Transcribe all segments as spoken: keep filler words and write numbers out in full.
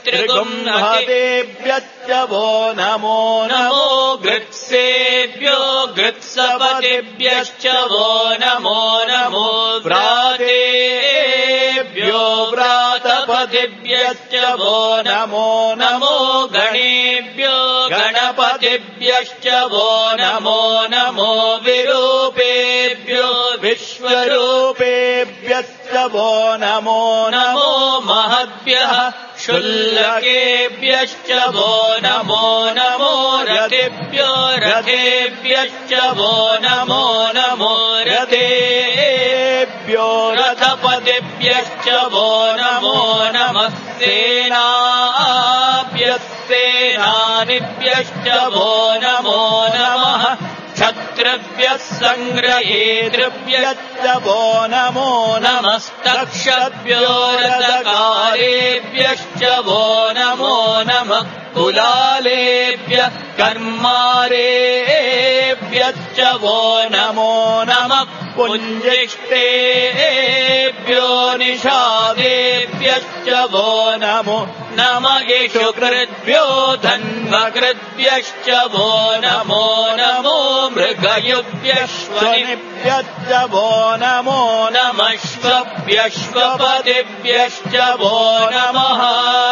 त्रिगुंहतेभ्यश्च वो नमो नमो गृत्सेभ्यो गृत्सपतिभ्यश्च वो नमो नमो व्रातेभ्यो व्रातपतिभ्यश्च वो नमो नमो गणेभ्यो गणपतिभ्यश्च वो नमो नमो विरूपेभ्यो विश्वरूपेभ्यश्च वो नमो नमो महद्भ्यः शुल्लकेभ्यश्च वो नमो नमो रथेभ्यो रथेभ्यश्च वो नमो नमो रथेभ्यो रथपतिभ्यश्च वो नमो नमः सेनाभ्यस्तेनानिभ्यश्च वो नमो नमः क्षत्रिभ्यः सङ्ग्रहेतृभ्यश्च वो नमो नमस्तक्षभ्यो रथकारेभ्यश्च वो नमो नमः कुलालेभ्यः कर्मारेभ्यश्च वो नमो नमः पुञ्जिष्टेभ्यो निषादेभ्यश्च वो नमो नमः शुकृद्भ्यो धन्वकृद्भ्यश्च वो नमो नमो मृगयुभ्यश्वनिभ्यश्च वो नमो नमः श्वभ्यश्वपतिभ्यश्च वो नमः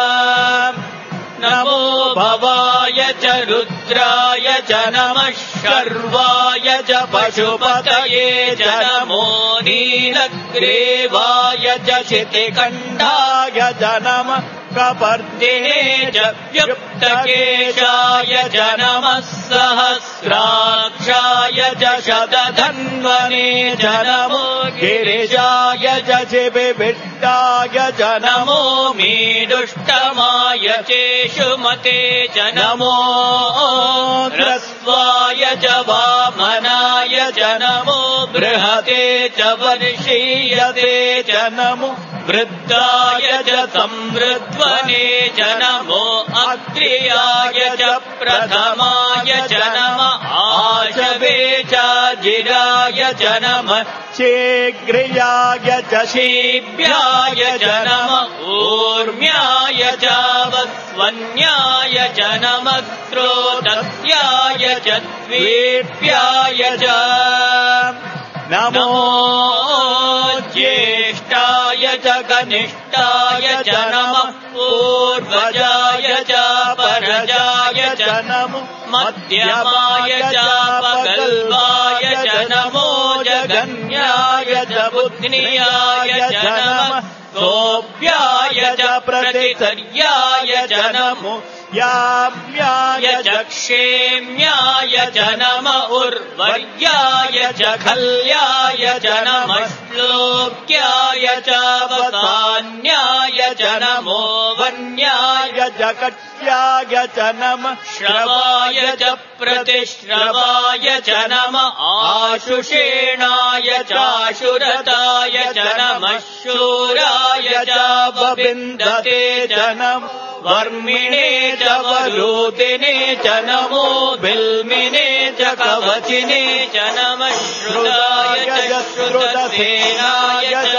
नमो भवाय च रुद्राय च नमः शर्वाय च पशुपतये च नमो नीलग्रीवाय च शितिकण्ठाय च नमः कपर्दिने च व्युक्तकेशाय च नमः सहस्राक्षाय च शतधन्वने च नमो गिरिजाय च शिबिभिष्टाय च नमो मीदुष्टमाय चेषुमते च नमो ह्रस्वाय च वामनाय च नमो बृहते च वर्षीयते च नमो वृद्धाय च संवृध्वने च नमो अग्र्याय च प्रथमाय च नमः आशवे च जिराय च नमः शीघ्रियाय च शीभ्याय च नमः ऊर्म्याय च वस्वन्याय च नमः स्रोतस्याय च द्वीप्याय च नमो ज्येष्ठाय च कनिष्ठाय च नमः पूर्वजाय च परजाय च नमो मध्यमाय च पगल्वाय च नमो जगन्याय च बुध्न्याय च नमः गोप्याय च प्रतिसर्याय च नमो याम्याय च क्षेम्याय च नमः उर्वर्याय च खल्याय च नमः श्लोक्याय च वसान्याय च नमो वन्याय च कट्याय च नमः श्रवाय च प्रतिश्रवाय च नमः आशुषेणाय चाशुरताय च नमः शूराय च वविन्दते च नमः वर्मिणे च वरूतिने च नमो बिल्मिने च कवचिने च नमः श्रुताय च श्रुतसेनाय च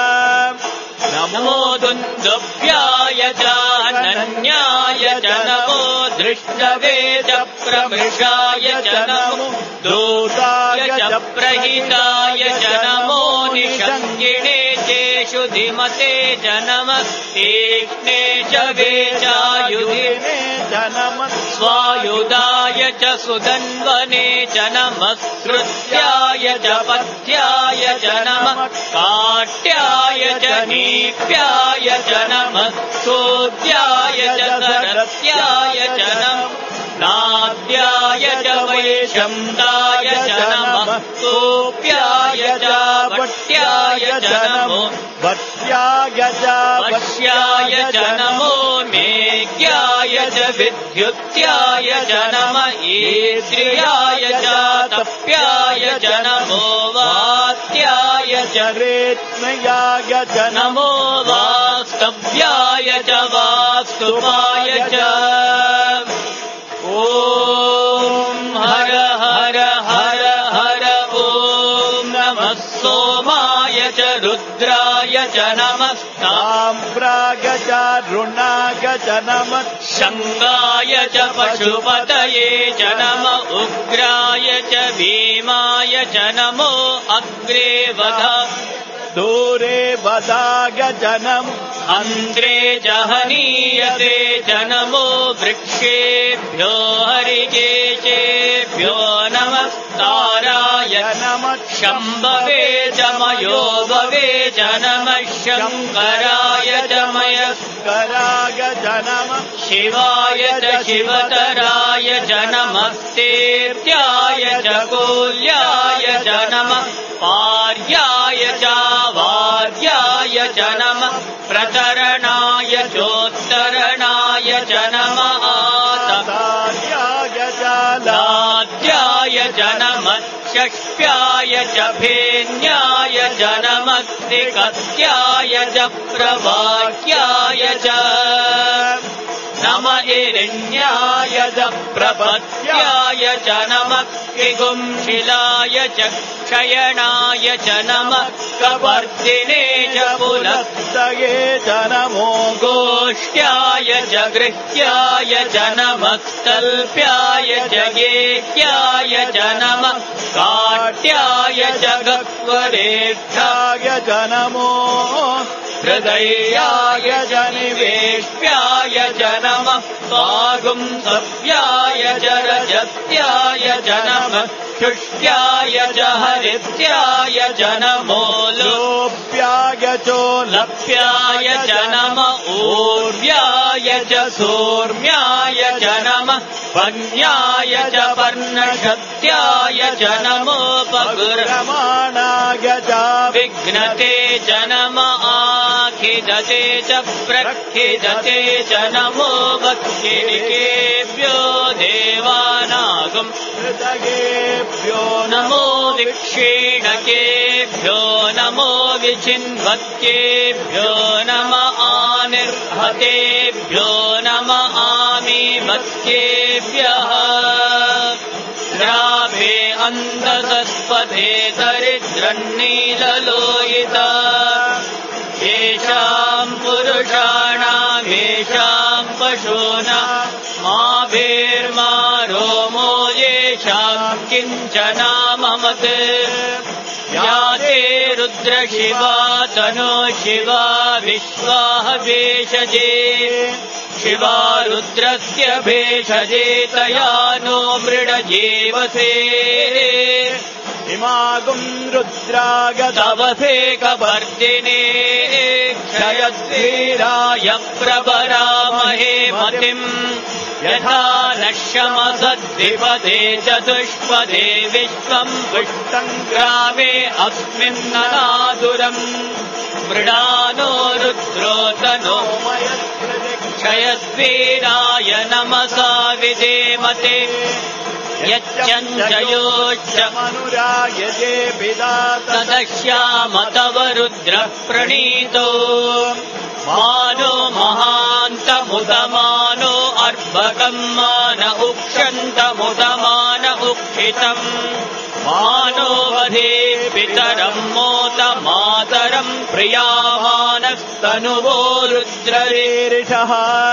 नमो दुन्दुभ्याय च अनन्याय च नमो दृष्टवे च प्रमृषाय च नमो दूताय च प्रहिताय च नमो निषङ्गिणे चेषु धिमते च नमः तीक्ष्णे च वेचायुधिने च नमः स्वायुधाय च सुधन्वने च नमः श्रुत्याय च पथ्याय च नमः काट्याय च नीप्याय च नमः सोद्याय च सरस्याय च नमः नाद्याय च वैशम्दाय च नमः सोप्याय च वट्याय च नमो वट्याय च वश्याय च नमो मेघ्याय च विद्युत्याय च नमः ईश्रियाय च तप्याय च नमो वात्याय च रेत्मयाय च नमो वास्तव्याय च वास्तुवाय च ॐ हर हर हर हर ॐ नमः सोमाय च रुद्राय रुद्राय च नमः ताम्राय च रुणाय च नमः शङ्गाय च पशुपतये च नमः उग्राय च भीमाय च नमो अग्रे वध दूरे वदाय च नमः अन्ध्रे च हनीयते च नमो वृक्षेभ्यो हरिकेशेभ्यो नमस्ताराय नमः शम्भवे च मयो भवे च नमः शङ्कराय च मयस्कराय च नमः शिवाय च शिवतराय च नमस्तेत्याय च कोल्याय च नमः पार्याय च वार्याय च नमः प्रतरणाय चोत्तरणाय च नमः आतार्याय च लाद्याय च नमः षष्ट्याय च फेन्याय च नमः त्रिकत्याय च प्रवाक्याय च नम हिरण्याय च प्रपत्याय च नमः त्रिगुंशिलाय च क्षयणाय च नमः कपर्दिने च पुलत्तये च नमो गोष्ठ्याय च गृह्याय च नमः तल्प्याय च गेह्याय च नमः काट्याय च गह्वरेष्ठाय च नमो हृदयाय च निवेष्ट्याय च नमः पागुंसव्याय च रजत्याय च नमः क्षुष्ट्याय च हरित्याय च नमो लोप्याय चोलप्याय च नमः ऊर्व्याय च सोर्म्याय च नमः वन्याय च पर्णशत्याय च नमो पगुरमाणाय च विघ्नते च नमः आखिदते च प्रखिदते च नमो भक्तिकेभ्यो देवानागम् हृदयेभ्यो नमो विक्षीणकेभ्यो नमो विचिन्वत्येभ्यो नमः आनिर्हतेभ्यो नमः आमीमत्येभ्यः श्राभे अन्धसस्पदे दरिद्रन्नीललोहिता येषाम् पुरुषाणामेषाम् पशूनाम् माभेर्मा रोमो येषाम् किञ्चनाममत् या ते रुद्रशिवा तनो शिवा विश्वाह भेषजे शिवा रुद्रस्य भेषजे तया नो मृडजेवसे इमागुम् रुद्राय तवसे कवर्दिने क्षयद्वीराय प्रभरामहे मतिम् यथा नश्यमसद्विपदे चतुष्पदे विश्वम् पुष्टम् ग्रामे अस्मिन्ननादुरम् मृडानो रुद्रोतनो क्षयद्वीराय नमसा विधेमते यच्चञ्चयोच्च मनुरायजे विदाता तदश्याम तव रुद्रः प्रणीतो मानो महान्तमुदमानो अर्भकम् मान उक्षन्तमुदमान उक्षितम् मानो वधे पितरम् मोत मातरम् प्रियामानस्तनुवो रुद्ररीरिषः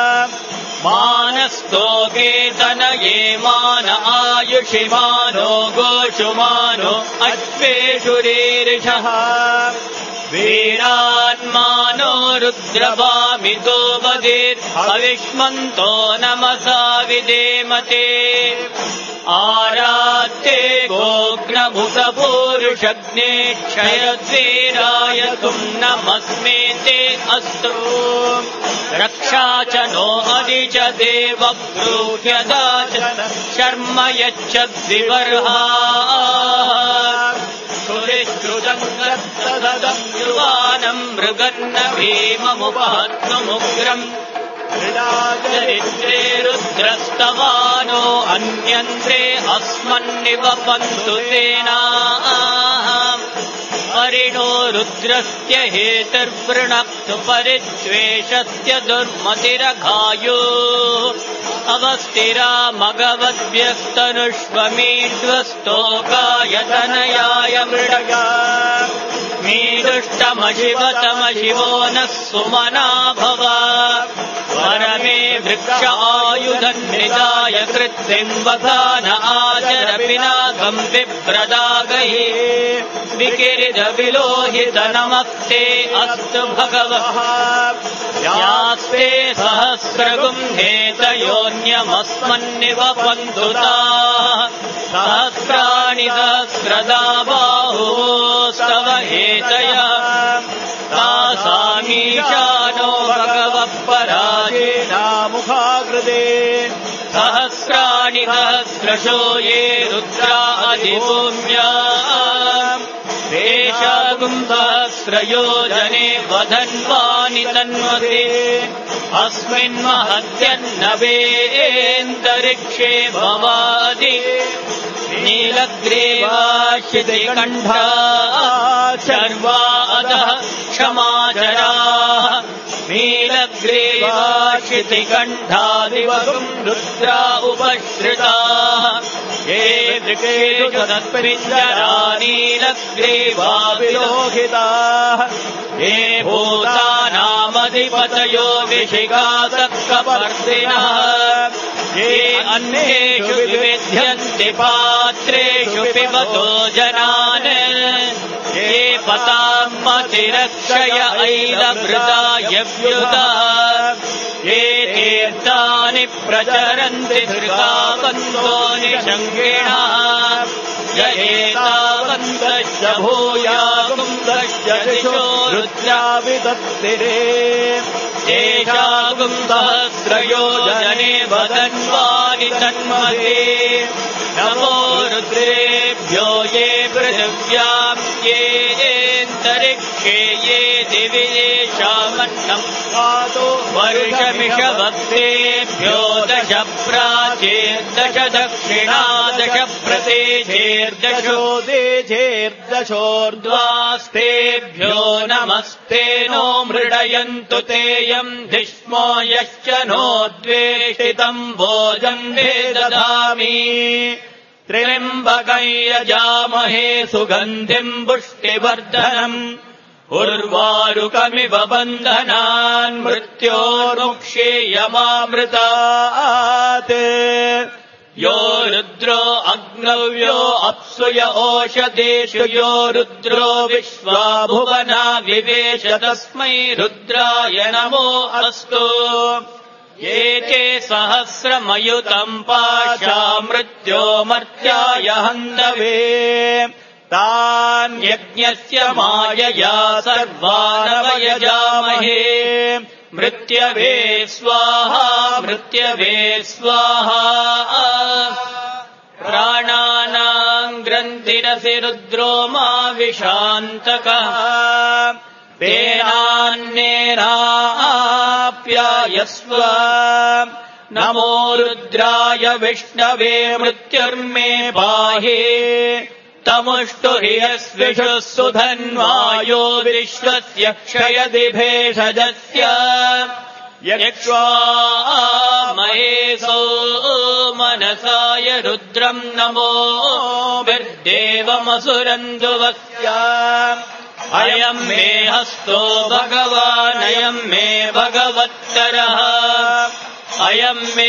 मानस्तोकेतनये मान आयुषि मानो गोषुमानो अश्वेषुरीरिषः वीरान्मानो रुद्रभामितो वदेत् हविष्मन्तो नमसा विधेमते आरात्ते गोग्नभुसपूरुषग्ने क्षयद्वीराय तुम् नमस्मे ते अस्तु रक्षा च नो हरि च देव ब्रूह्यदा च शर्म यच्छद्विवर्हा सुरिश्रुतङ्गत्तदम् युवानम् मृगन्न भीममुपहत्वमुग्रम् चरित्रे रुद्रस्तवानो अन्यन्त्रे अस्मन्निवपन्तु तेनाः परिणो रुद्रस्य हेतुर्वृणक्तु परिद्वेषस्य दुर्मतिरघायो अवस्थिरा मगवद्भ्यस्तनुष्वमीड्वस्तोकाय तनयाय मृडगा मीदुष्टमशिवतमशिवो नः सुमना भव वरमे वृक्ष आयुधन्निदाय कृत्तिम् वधान आचर पिनाकम् विप्रदागये विकिरिद विलोहित नमस्ते अस्तु भगवः यास्ते सहस्रगुम्हेतयोन्यमस्मन्निवपन्तु ताः सहस्राणि सहस्रदा बाहुस्तव हेतयः तासामीशानो भगवः पराजेनामुखाकृते सहस्राणि सहस्रशो ये रुद्रा अधिभूम्या देशागुम् सहस्रयोजने वधन्वानि तन्वते अस्मिन् महत्यन्नवेन्तरिक्षे भवादि नीलग्रीवाशितिकण्ठा शर्वा अधः क्षमाचराः नीलग्रीवाशितिकण्ठादिवगुम् रुद्रा उपश्रिताः ये वृक्षेषु तत्पिञ्जरा नीलग्रीवा विलोहिताः ये भूतानामधिपतयो विशिखासक्तपर्दिनः ये अन्येषु विविध्यन्ति पात्रेषु पिबतो जनान् ये पतामतिरक्षय ऐलभृतायव्युतः ये तीर्थानि प्रचरन्ति धृतावन्तो निषङ्गिणः जयेतावन्तश्च भूयागुम्भश्च दिशो रुद्राविदत्तिरे तेषागुम् सहस्रयोजने वदन्वानि तन्मते नमो रुद्रेभ्यो ये पृथिव्याम् येऽन्तरिक्षे ये दिवि येषामन्नम् पातो वर्षमिषभक्तेभ्यो दश प्राचेर्दश दक्षिणा दश प्रतेजेर्दशो देजेर्दशोर्ध्वास्तेभ्यो नमस्ते नो मृडयन्तु तेयम् धिष्मो यश्च नो द्वेष्टितम् भोजम् वे ददामि त्र्यम्बकम् यजामहे सुगन्धिम् पुष्टिवर्धनम् उर्वारुकमिव बन्धनान् मृत्योर्मुक्षेयमामृतात् यो रुद्रो अग्नव्यो अप्सुय ओषधेषु यो रुद्रो विश्वा भुवना विवेश तस्मै रुद्राय नमो अस्तु ये चे सहस्रमयुतम् पाशा मृत्यो मर्त्याय हन्तवे तान् यज्ञस्य मायया सर्वानवयजामहे मृत्यवे स्वाहा मृत्यवे स्वाहा प्राणानाम् ग्रन्थिरसि रुद्रो मा विशान्तकः तेनान्येनाप्यायस्व नमो रुद्राय विष्णवे मृत्युर्मे पाहि तमुष्टु ह्यस्विषुः सुधन्वायो विश्वस्य क्षयति भेषजस्य यक्ष्वामहेसो मनसाय रुद्रम् नमो विर्देवमसुरन्दुवस्य अयम् मे हस्तो भगवानयम् मे भगवत्तरः अयम् मे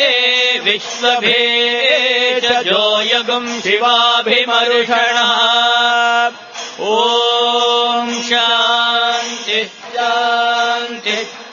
विश्वभेषजो यगुम् शिवाभिमर्षणः ॐ शान्ति शान्ति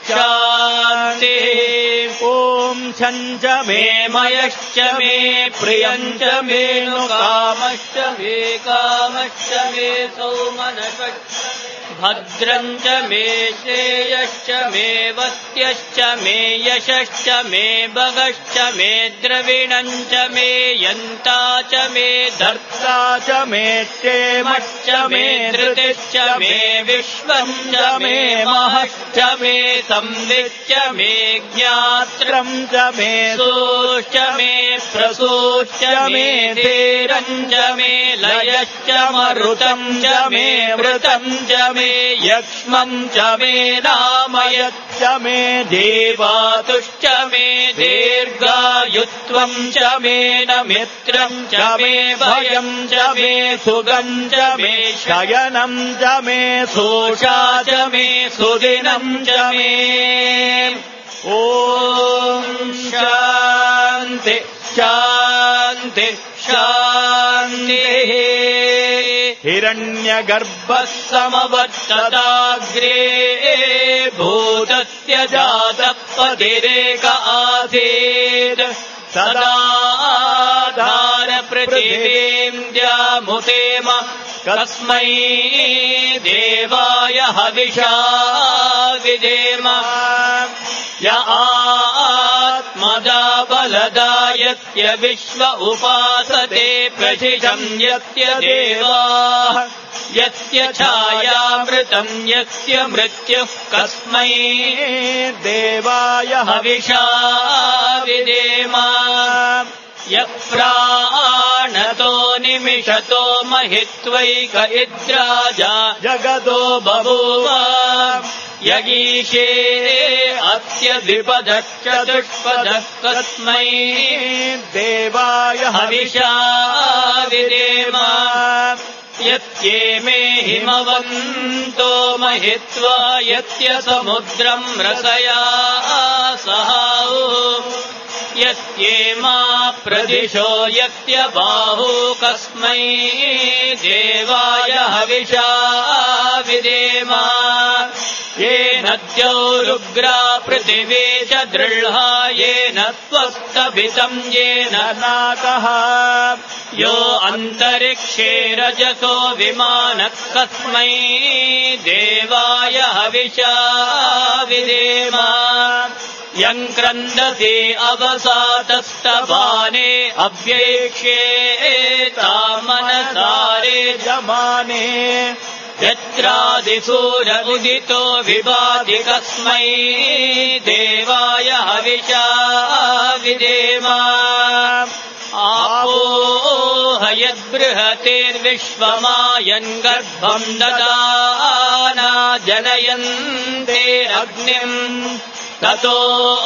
शान्तिः ॐ छञ्च मे मयश्च मे प्रियञ्च मे नु कामश्च मे कामश्च मे सौमनश्च भद्रम् च मे श्रेयश्च मे वत्यश्च मे यशश्च मे भगश्च मे द्रविणम् च मे यन्ता च मे धर्ता च मे क्षेमश्च मे धृतिश्च मे विश्वम् च मे महश्च मे संविच्च मे ज्ञात्रम् च मे सोश्च मे प्रसूश्च मे धीरम् च मे लयश्च मरुतम् च मे मृतम् च मे यक्ष्मम् च मे नामयच्च मे देवातुश्च मे दीर्घायुत्व त्वम् च मे न मित्रम् च मे भयम् च मे सुगम् च मे शयनम् च मे सोषा च मे सुदिनम् च मे ॐ शान्ति शान्ति शान्तिः हिरण्यगर्भः समवर्तताग्रे भूतस्य जातः पतिरेक आसीत् सदाधार पृथिवीम् द्यामुतेम कस्मै देवाय हविषा विदेम य आत्मदा बलदायत्य विश्व उपासते प्रशिशम् यत्य देवाः यस्य छायामृतम् यस्य मृत्युः कस्मै देवाय हविषा विदेम यः प्राणतो निमिषतो महित्वैक इद्राजा जगतो बभूव यगीशे अस्य द्विपदः चतुष्पदः कस्मै देवाय हविषा विदेम यत्येमे हिमवन्तो महित्वा यस्य समुद्रम् रसया सहाऊ यत्येमा प्रदिशो यत्य बाहू कस्मै देवाय हविषा विदेम येन द्यौरुग्रा पृथिवी च दृढा येन त्वस्तभितम् येन नाकः यो अन्तरिक्षे रजसो विमानः कस्मै देवाय हविषा विदेम यम् क्रन्दति अवसातस्तबाने अव्येक्ष्ये तामनसारे जमाने यत्रादिसूर उदितो विभाति कस्मै देवाय हविषा विदेम आपोह यद्बृहतेर्विश्वमायन् गर्भम् ददाना जनयन्तेरग्निम् ततो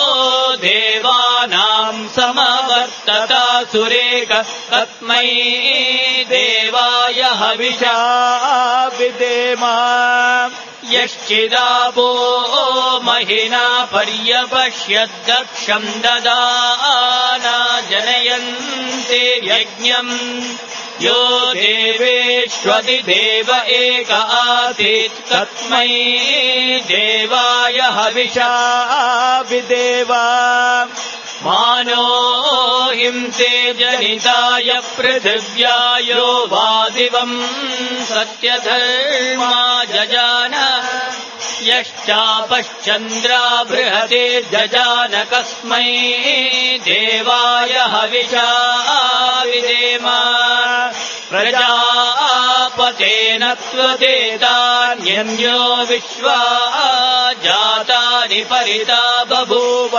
देवानाम् समवर्तता सुरेकः कस्मै देवाय हविषा विदेम यश्चिदापो महिना पर्यपश्यद्दक्षम् ददाना जनयन्ते यज्ञम् यो देवेष्वधिदेव एक आसीत् तस्मै देवाय हविषा विदेव मानो हिंसे जनिताय पृथिव्यायो वादिवम् सत्यधर्मा जजान यश्चापश्चन्द्रा बृहते जजान कस्मै देवाय हविषा विदेम प्रजापतेन त्वदेतान्यन्यो विश्वा जातानि परिता बभूव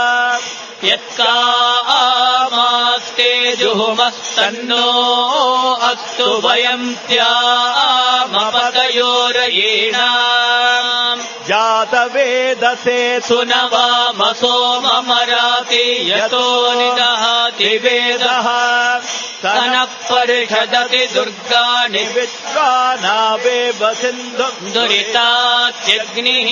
यत्कामास्ते जुहुमस्तन्नो अस्तु वयम् त्यामपतयोरयेणाम् जातवेदसे सुनवामसो ममराति यतो निदहाति वेदः सनः परिषदति दुर्गाणि विश्वानावेव सिन्धुम् दुरितात्यग्निः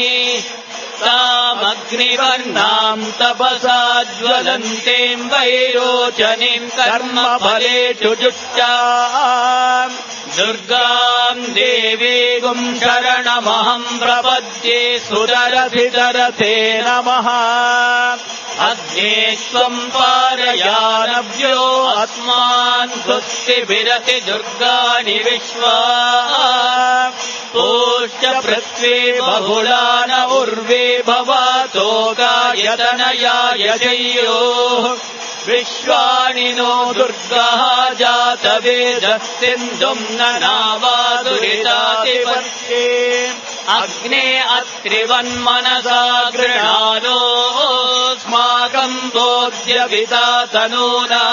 तामग्निवर्णाम् तपसा ज्वलन्तीम् वैरोचनीम् कर्मफलेषु जुष्टाम् दुर्गाम् देवीगुम् शरणमहम् प्रपद्ये सुररथितरथे नमः अग्ने त्वम् पारयानव्यो अस्मान् स्वस्तिभिरति दुर्गाणि विश्वा पोश्च पृथ्वी बहुला न उर्वे भवातो गायतनया यजयोः विश्वानि नो दुर्गः जातवेदः सिन्धुम् न नावादुरितातिपत्ये अग्ने अत्रिवन्मनसा गृणानोऽस्माकम् बोध्यविता तनूना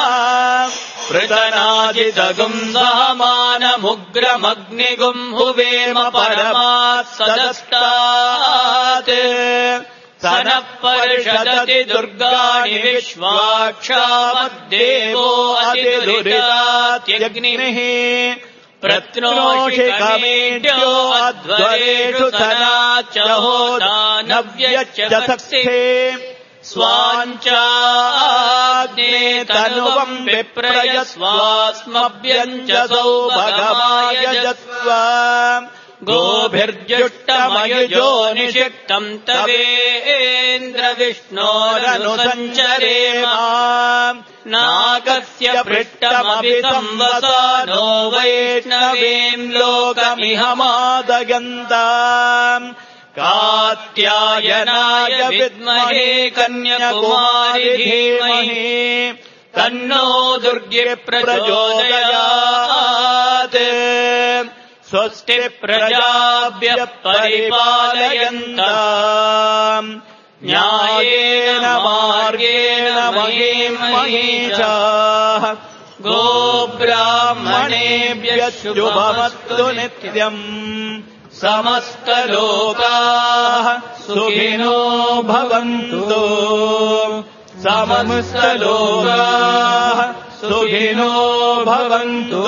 पृतनाजितगुम् सहमानमुग्रमग्निगुम् हुवेम परमात् सदस्तात् सनः परिषदति दुर्गाणि विश्वाक्षामद्देवो अतिदुरितात्यग्निः प्रत्नोषि कमेढ्यो अध्वरेषु सनाच्चहोता नव्यच्चसक्थे स्वाञ्चाग्ने तनुवम् विप्रय स्वास्मभ्यञ्जसौ भगमायजस्व गोभिर्जुष्टमयुजो निषिक्तम् तवेन्द्रविष्णोरनुसञ्चरेम नागस्य पृष्ठमपि संवसानो वैष्णवीम् लोकमिहमादगन्ताम् कात्यायनाय विद्महे कन्याकुमारि धीमहि तन्नो दुर्गे प्रचोदयात् स्वस्ति प्रजाभ्यः परिपालयन्ताम् न्यायेन मार्गेण महीं महिषाः गोब्राह्मणेभ्यः शुभमस्तु नित्यम् समस्तलोकाः सुखिनो भवन्तु समस्तलोकाः सुखिनो भवन्तु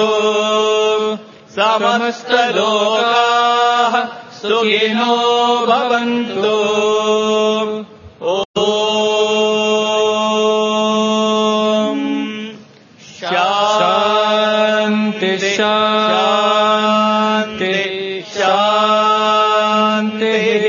समस्तलोकाः सुखिनो भवन्तु ॐ शान्ति शान्ति शान्तिः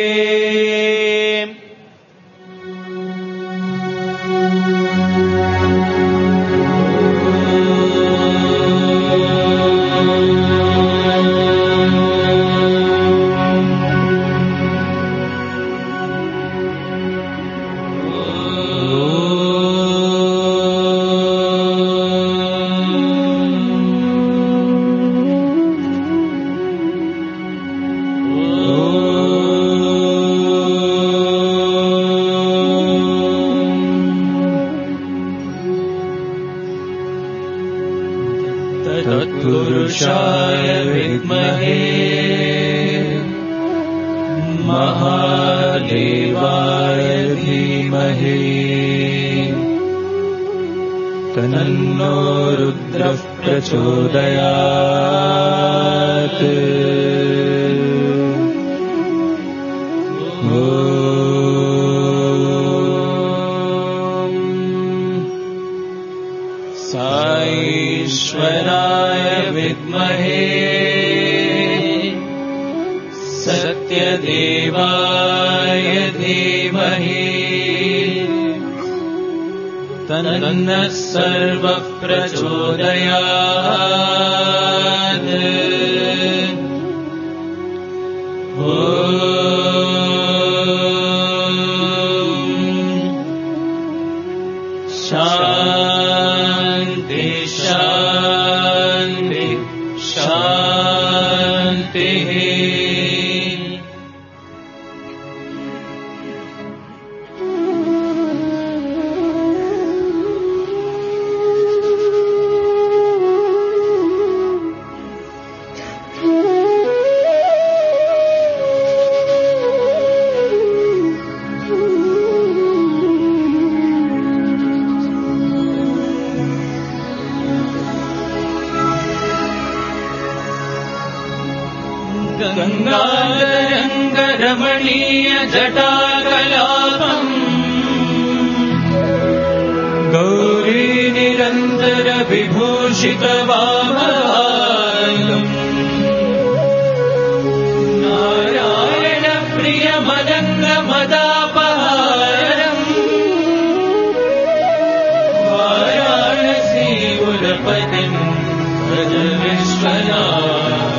तत्पुरुषाय विद्महे महादेवाय धीमहि तन्नो रुद्रः प्रचोदयात् साईश्वराय विद्महे सत्यदेवाय धीमहि तन्नः सर्वः प्रचोदयात् शान्ति शान्ति शान्तिः गङ्गाधरङ्गरमणीय जटाकलापम् गौरी निरन्तर विभूषित वामभागम् नारायण प्रिय मदङ्ग मदापहारम् वाराणसीपुरपतिम् भज विश्वनाथ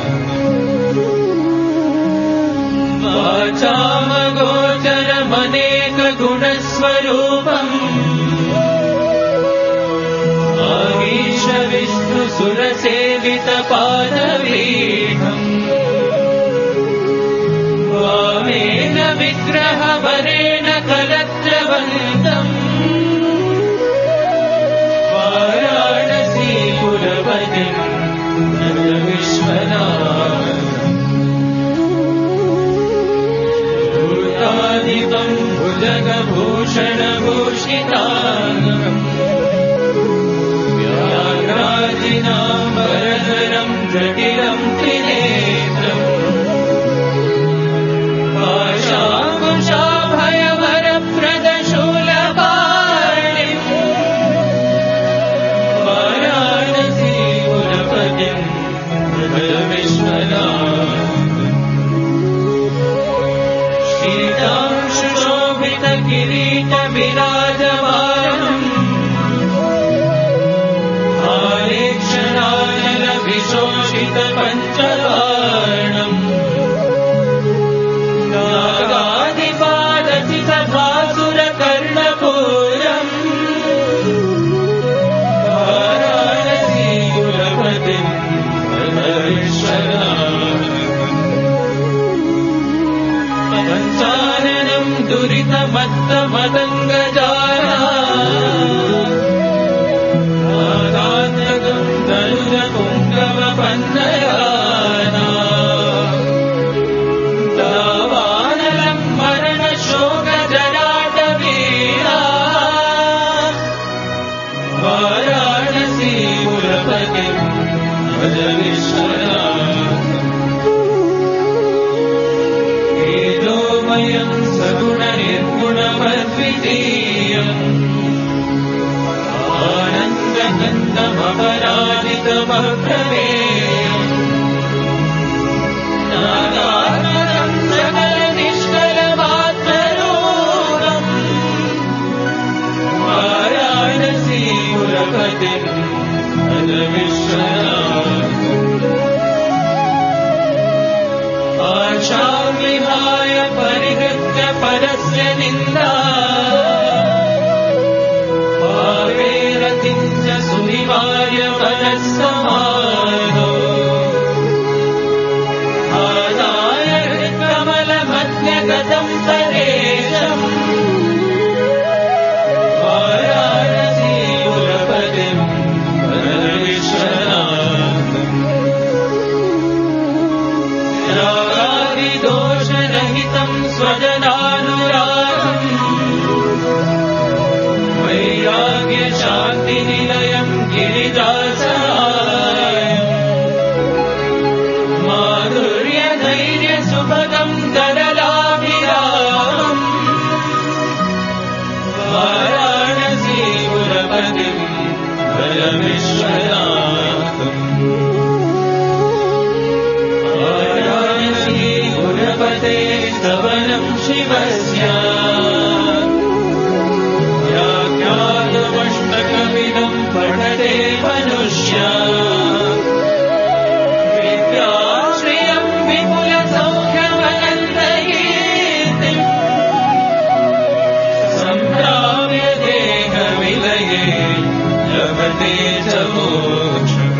वाचामगोचरमनेक गुणस्वरूपम् आगीश विष्णुसुरसेवित पादपीठम् वामेन विग्रहवरेण कलत्रवन्तम् वाराणसीपुरपतिम् भज विश्वनाथ भूतादितं भुजग जटिलं त्रिनेत्रम् पाशाकुशाभयवरप्रदशूलपाणिम् वाराणसीपुरपतिम् विश्वनाथम् शीतांशुशोभितकिरीटविराजमानम् आलेक्षणानलविशोषितपञ्चबाणम् नागादिपादचितभासुरकर्णपूरम् वाराणसीपुरपतिम् पञ्चाननम् दुरितमत्तमदङ्गजाला आदान्तकम् तनुजपुङ्गवपन्नयाना दावानलम् मरणशोकजराटवीरा वाराणसीपुरपतिम् भज विश्वनाथम् तेजोमयम् सगुणनिर्गुणमद्वितीयम् आनन्दकन्दमपराजितमप्रमेयम् नागात्मकम् सकलनिष्कलमात्ररूपम् वाराणसीपुरपतिम् भज विश्वनाथम् आशाम् विहाय परिहृत्य परस्य निन्दा पावेरतिम् च सुनिवार्य मनः समानो आदाय हृत्कमलमध्यगतम् सदेशम् वाराणसीपुरपतिम् भज विश्वनाथम् रागादिदोषरहितम् स्वजनानुरागम् वैराग्यशान्तिनिलयम् गिरिजासहायम् माधुर्यधैर्यसुभगम् तरलाभिरामम् वाराणसीपुरपतिम् भज विश्वनाथम् वाराणसीपुरपते स्तवनम् शिवस्य व्याख्यातमष्टकमिदम् पठते मनुष्या विद्याश्रियम् विपुलसौख्यमनन्तकीर्तिम् सम्प्राप्य देहविलये लभते च मोक्षम्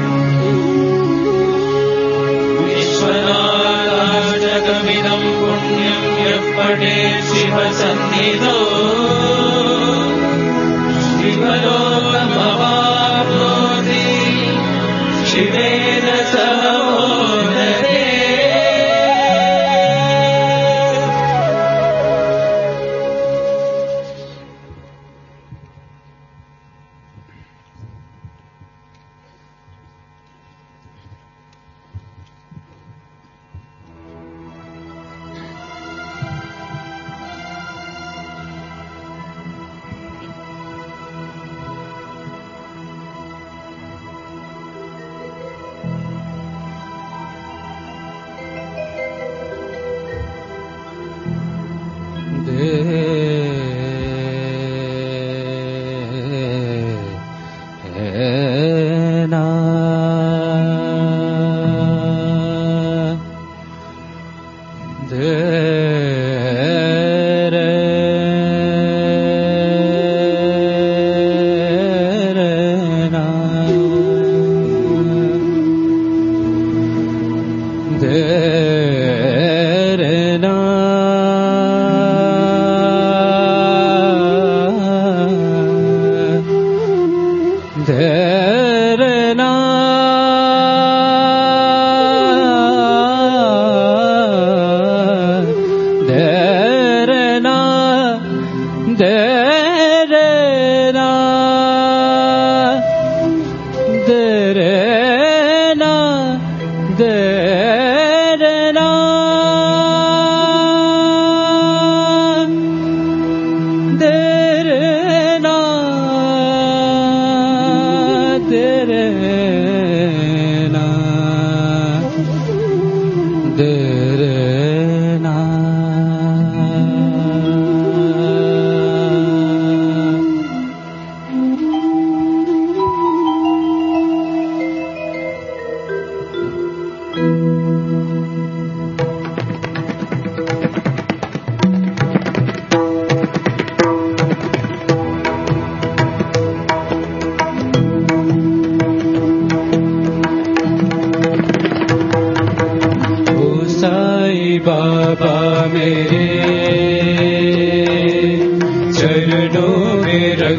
विश्वनाथाष्टकमिदम् पुण्यम् यः पठेत् शिवसन्निधौ शिवलोकमवाप्नोति शिवेन सह मोदते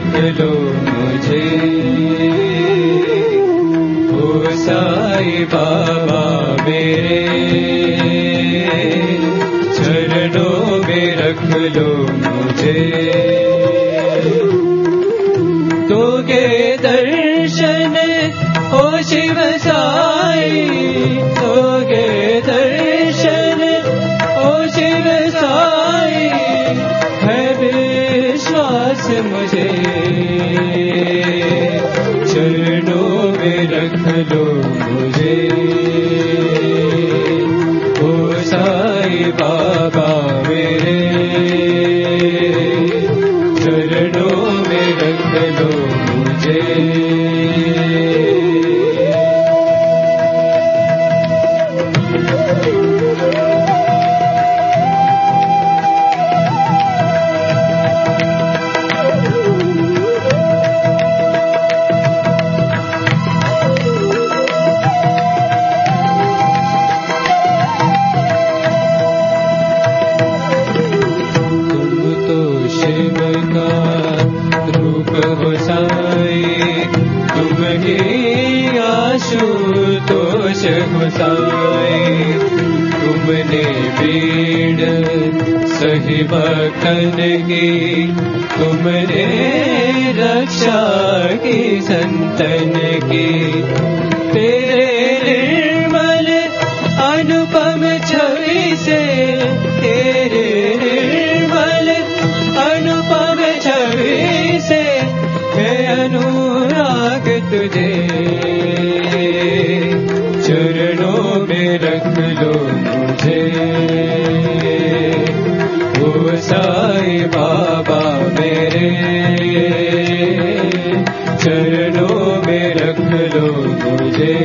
रख लो मुझे, ओ साईं बाबा मेरे चरणों में रख लो मुझे। दोगे दर्शन ओ शिव साईं, दोगे दर्शन ओ शिव साईं, है विश्वास मुझे, चरणों में रख लो मुझे, ओ साईं बाबा मेरे चरणों में रख लो मुझे। तुमने पीड़ सही बखन की, तुमने रक्षा की संतन की, तेरे निर्मल अनुपम छवि से, तेरे निर्मल अनुपम छवि से है अनुराग तुझे, चरणों में रख लो मुझे, ओ साईं बाबा मेरे चरणों में रख लो मुझे।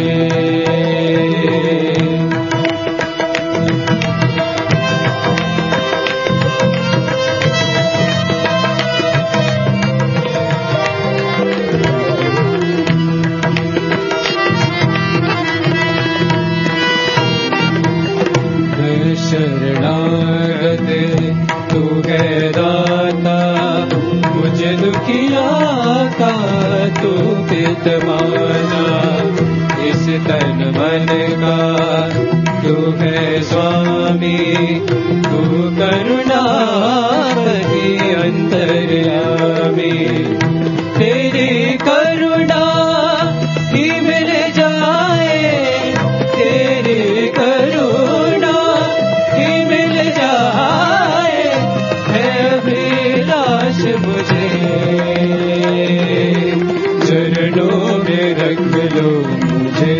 शरणागत तू है दाता, मुझे दुखिया का तू पितमाना, इस तन मन का तू है स्वामी, तू करुणापति अंतर्यामी, तेरी करुणा ही मिल जाए, तेरी करुणा ही मिल जाए, है अभिलाष मुझे, चरणों में रख लो मुझे,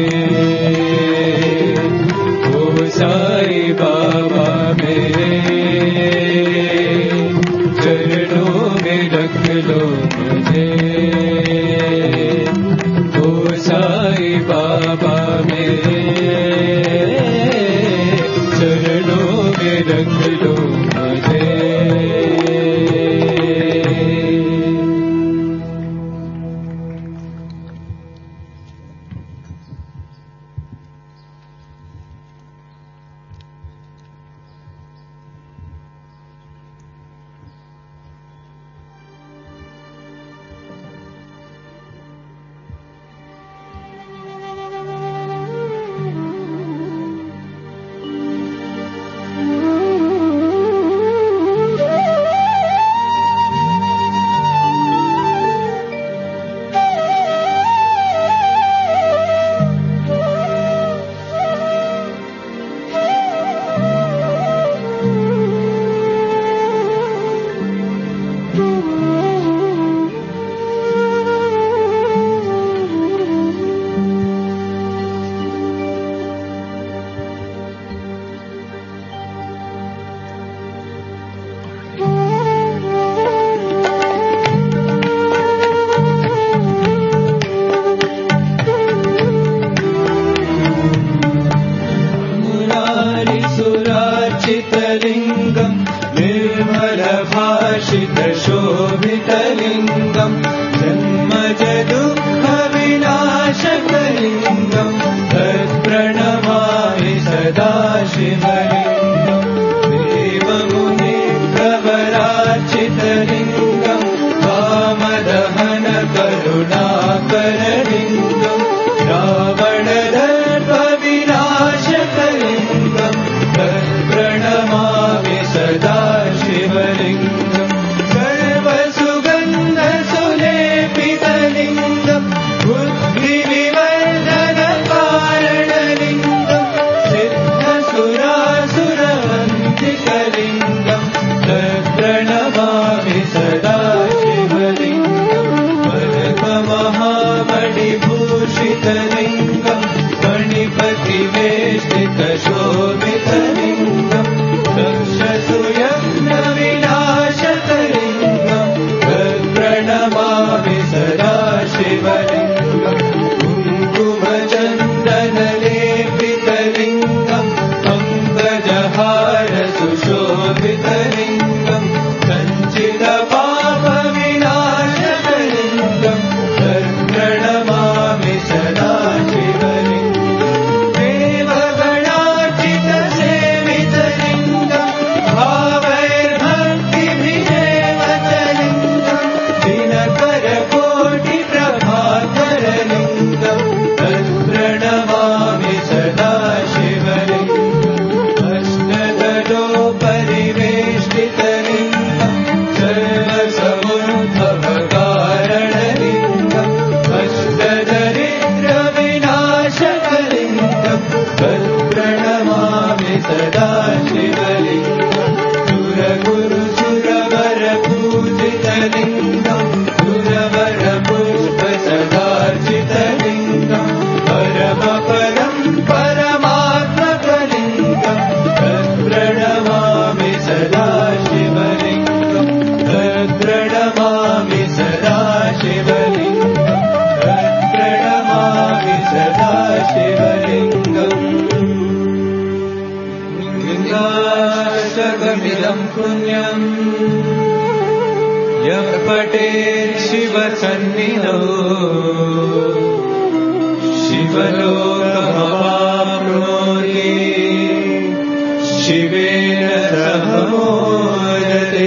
ओ साईं बाबा मेरे चरणों में रख लो मुझे, ओ साईं बाबा मेरे चरणों में रख लो मुझे। शोभितलिङ्गम् जन्मज दुःखविनाशकलिङ्गम् तत्प्रणमामि सदा शिवलिङ्गम् देवमुनि प्रवरार्चितलिङ्गम् वामदेव पठेत् शिवसन्निधौ शिवलोकमवाप्नोति शिवेन सह मोदते।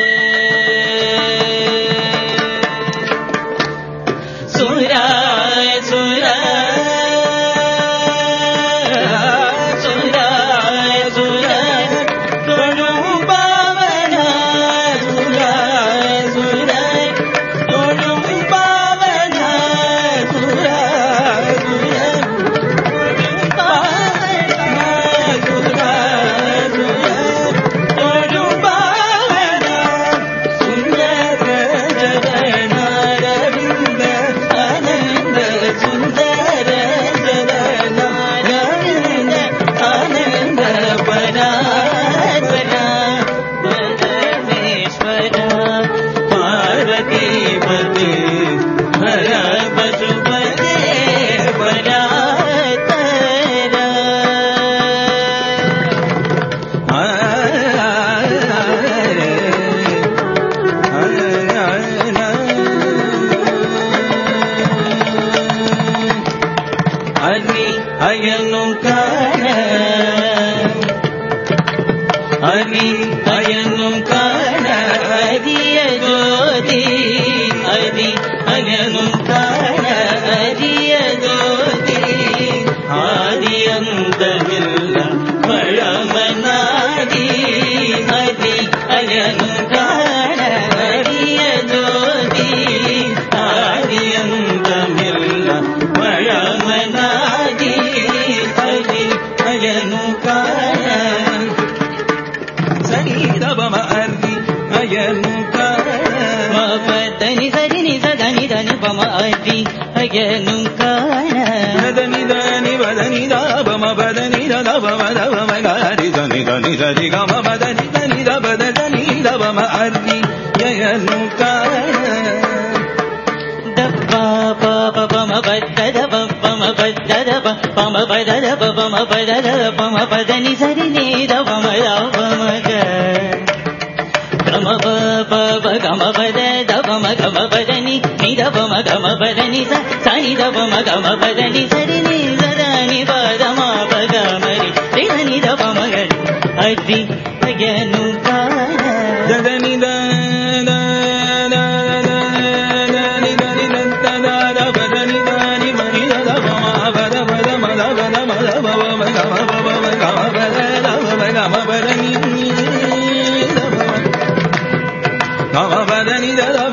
सुराय அரி அயனும் காண அரிய ஜோதி அரி அயனும் காண அரிய ஜோதி ஆதியந்தமில்ல பழமனாதி அரி அயனும் காண அரிய ஜோதி ஆதியந்தமில்ல பழமனாதி அரி அயனும் காண சனிதபம அரி அயனும் காண மபதனி சரி சதனி தனி பம அரி அயனும் காண தனி தனி வதனி தபம பதனி தபம தபம காரி தனி தனி சரி கம பதனி தனி தபத தனி தபம அரி அயனும் காண தப்பா பாப பம பத்தத பம பத்தத பம பதத பம பதத பம பதனி சரி நீத பம பம க கம பப கம பத தபம கம பதனி நீத பம கம பதனி ச சனி தபம கம பதனி சரி நீ சதனி பதம பகமரி ரிதனி தபம கரி அரி அயனு காண ததனி தன Gama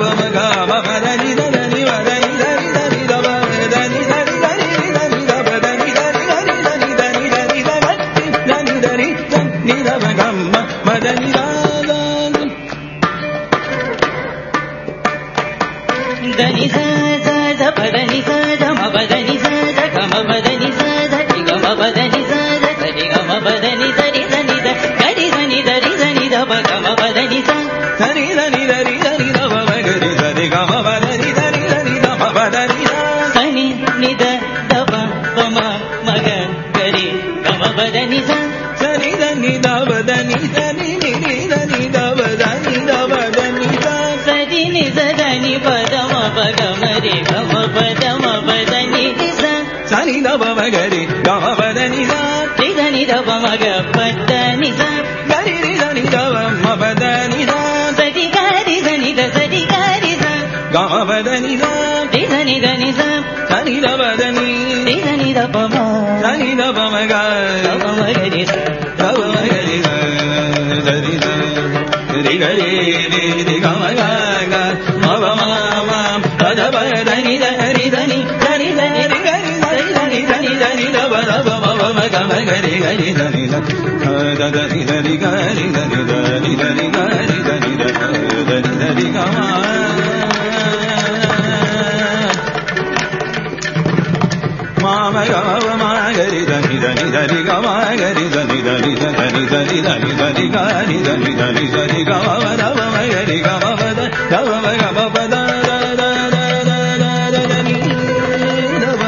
దని స స స పదని స స మ పదని స స గమ పదని స స టి గమ పదని స స సరి గమ పదని సరి సని ద గరి సని దరి సని ద ప గమ పదని స సరి దని దరి సని ద ప గరి సరి గమ పదని దరి సని ద ప పదని సని ని ద ద ప ప మ మ గ గరి గమ పదని స సరి దని ద పదని సని ని ని దని ద పదని ద పదని సరి ని స దని పదమ పగమరి గమ పదమ పదని స సని ద ప గరి గమ పదని స రి దని ద ప మ గ పదని స గరి రి దని ద మ పదని స సరి గరి దని ద సరి గరి స గమ పదని స రి దని దని స సని ద పదని రి దని ద ప మ సని ద ప మ గ ప మ గరి స ద ప మ గరి స సరి ద రి గరి రి రి గమ గ గ మ ప మ మ పద ప దని ద రి దని దని ద రి గరి దని దని దని దని ద ప ద ప మ ప మ గ మ గరి గరి దని ద ద ద రి ద రి గ రి ద రి ద రి ద రి గ రి ద రి ద ద రి ద రి గ మ ma ma ga ma ma ga ri da ni da ni da ri ga ma ga ri da ni da ni da ni da ni da ni da ni ga ni da ni da ni da ri ga ma ma da ma ga ri ga ma ma da da ma ma ga ma pa da da da da da da da da ni da ma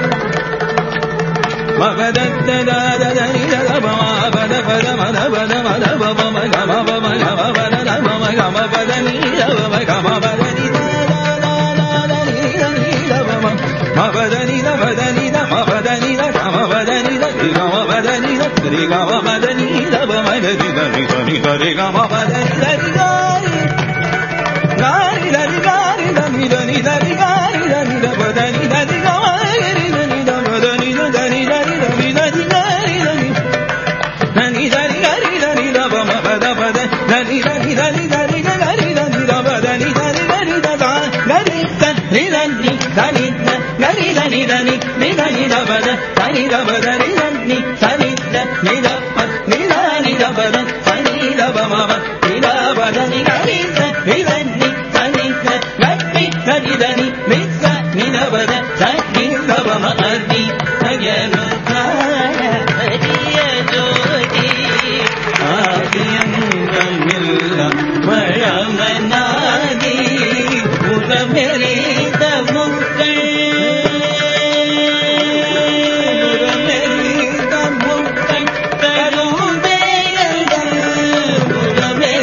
ma pa da da da da da ni da da ma pa da pa da ma da pa da ma da pa ma ga ma pa ma ga ma pa da da ma ma ga ma pa da ni da ma ga ma pa da ni da da da da da ni da ni da ma ma pa da ni da pa da ni da ma pa da ni da ma pa da ni da ri ga ma pa da ni da ri ga ma pa da ni da ma ma da ni da ni da ni da ri ga ma pa da ni da ri ga ri ga ri da ri ga ri da ni da ni da ri ga ri da ni da pa da ni da ri ga ma ri da ni da ma da ni da da ni da ri da ni da ri ga ri da ni da ni da ri ga ri da ni da pa ma pa da pa da da ni da ni da ni da ri ga ri da ni da pa da ni da ri ga ri da da ga ri da ri da ni da ni da ga ri da ni da ni ni da ni da pa da da ni da pa da ri da ni da ni da ni da pa ni da ni da pa da da ni da pa ma pa ni da pa da ni ga ri da ri da ni da ni da ga ri da ni da ni mi da ni da pa da da ni da pa ma ri da ya no ka hariya jodi aadiyam milla mayamanadi ulameri da mukkal ulameri da mukkal karum beyal ulameri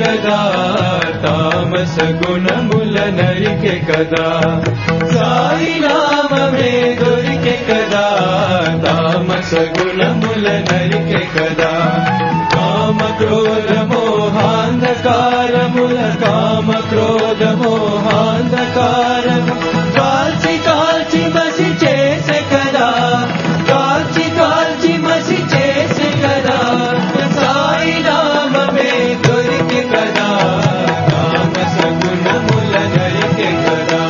కదా తామస గుణముల నరికే కదా సాయి నామమే దొరికే కదా తామస గుణముల నరికే కదా కామ క్రోధ మోహాంధకారముల కామ క్రోధ మోహాంధకారము కాల్చి కాల్చి మసి చేసే కదా కాల్చి కాల్చి మసి చేసే కదా సాయి నామమే దొరికే కదా తామస గుణముల నరికే కదా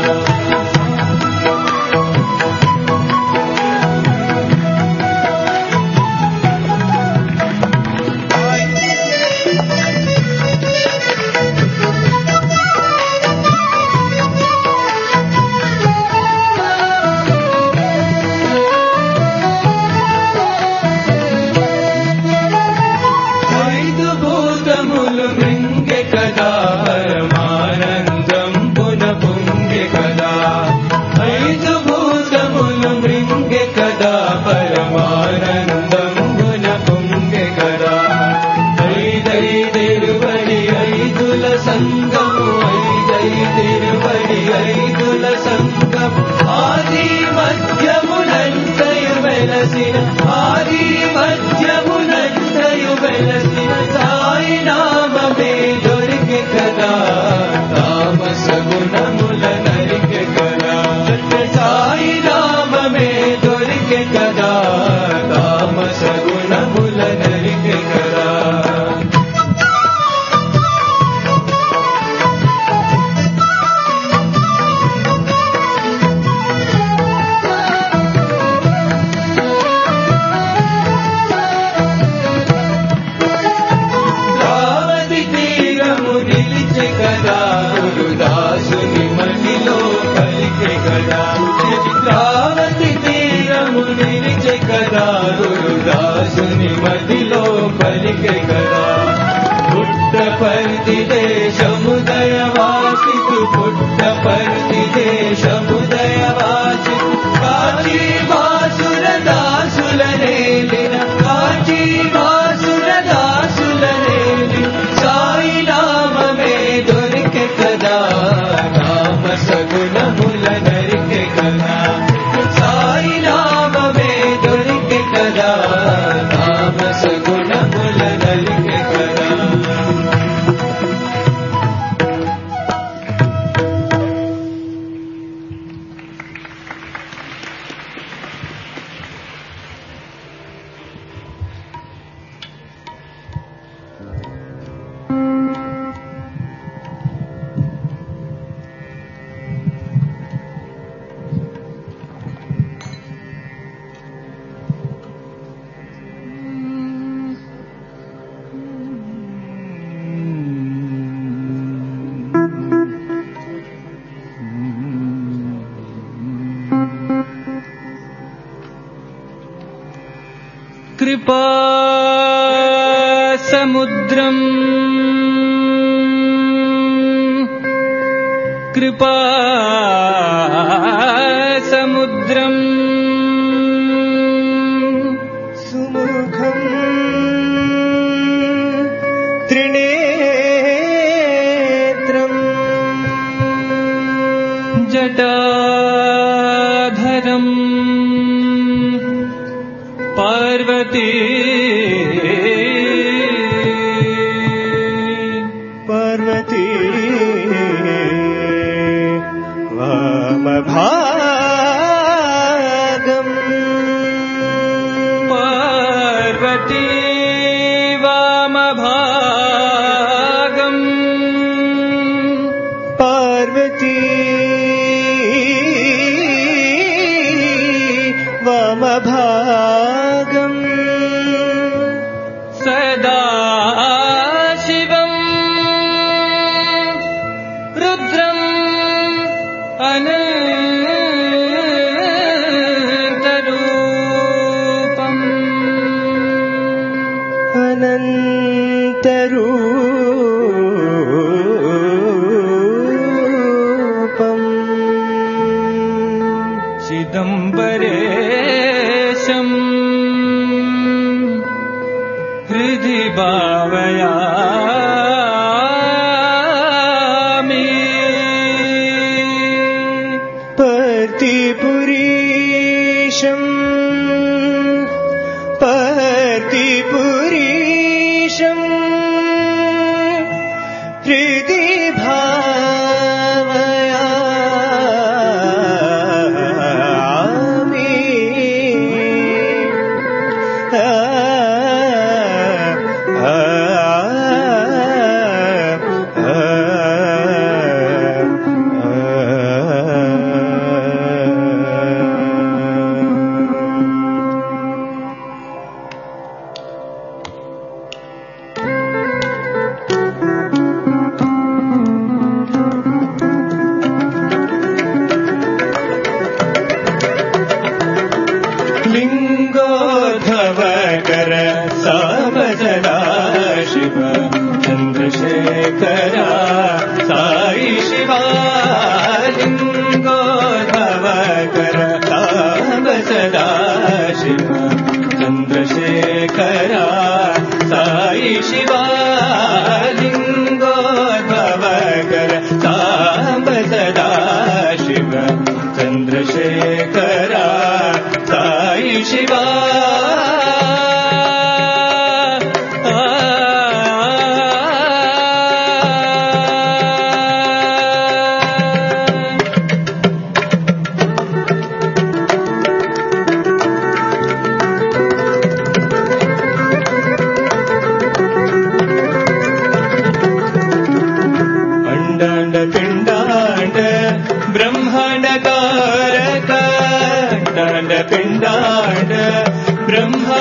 ఆది మధ్యమునంతయు వెలసిన సాయి నామమే దొరికే కదా తామస గుణముల నరికే కదా సాయి నామమే దొరికే కదా తామస గుణముల నరికే కదా దాసుని మదిలో పలికే కదా రావతి తీరము నిలిచే కదా దాసుని మదిలో పలికే కదా పుట్టపర్తి దేశముదయ వాసితు పుట్టపర్తి దేశముదయ వాసితు కాశీ వాసుర దాసుల నేలిన కాశీ వాసుర దాసుల నేలి సాయి నామమే దొరికే కదా తామస గుణముల నరికే కదా సాయి నామమే దొరికే కదా తామస గుణముల నరికే కదా कृपा समुद्रम् कृपा समुद्रम् सुमुखम् त्रिनेत्रम् जटाधरम् पार्वती पार्वती वामभागम् पार्वती वामभागम् पार्वती वामभागम् सदा शिवम् रुद्रम् अनन्तरूपम् अनन्तरूपम् चिदम्बरेशम् हृदि भावयामि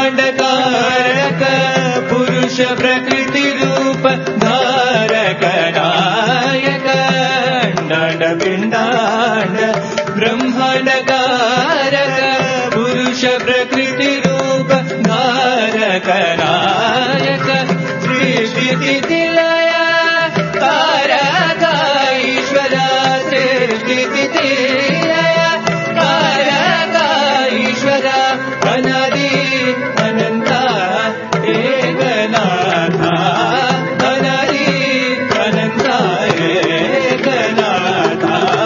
ब्रह्माण्डकारक पुरुष प्रकृति रूप धारक नायक अंडांड पिंडांड ब्रह्माण्डकारक पुरुष प्रकृति रूप धारक नायक सृष्टि स्थिति लय कारक ईश्वर सृष्टि स्थिति लय कारक ईश्वर अनादि अनंत एकनाथ अनादि अनंत एकनाथ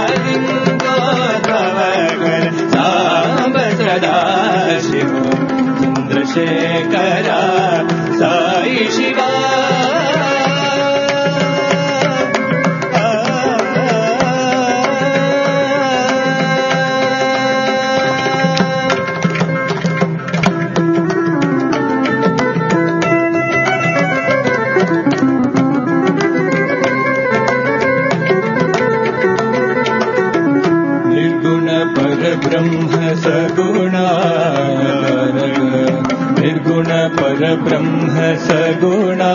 लिंगोद्भवकर सांब सदा शिव चंद्रशेखर साई शिवा ब्रह्म सगुणा निर्गुण पर ब्रह्म सगुणा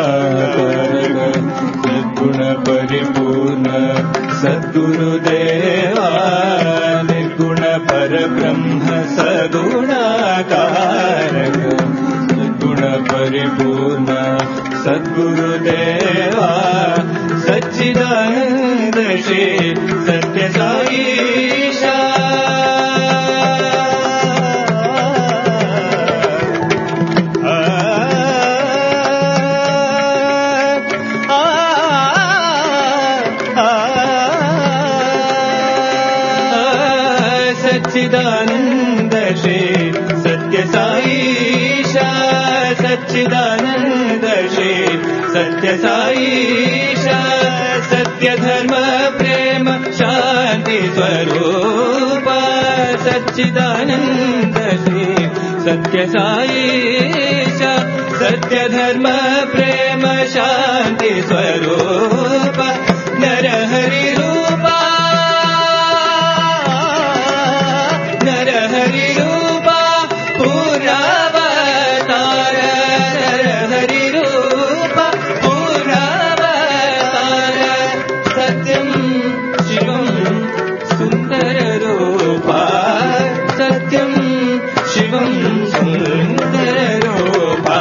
निर्गुण परिपूर्ण सद्गुरुदेवा निर्गुण पर ब्रह्म सगुणाकारक निर्गुण परिपूर्ण सद्गुरुदेवा सच्चिदानंद श्री सत्य साईशा सच्चिदानंद श्री सत्य साईशा सच्चिदानंद श्री सत्य साईशा सत्य धर्म प्रेम शांति स्वरूप सच्चिदानंद श्री सत्य साईशा सत्य धर्म प्रेम शांति स्वरूप नर हरि रूपा नर हरि रूपा पूर्णावतार नर हरि रूपा पूर्णावतार सत्यं शिवं सुंदर रूपा सत्यं शिवं सुंदर रूपा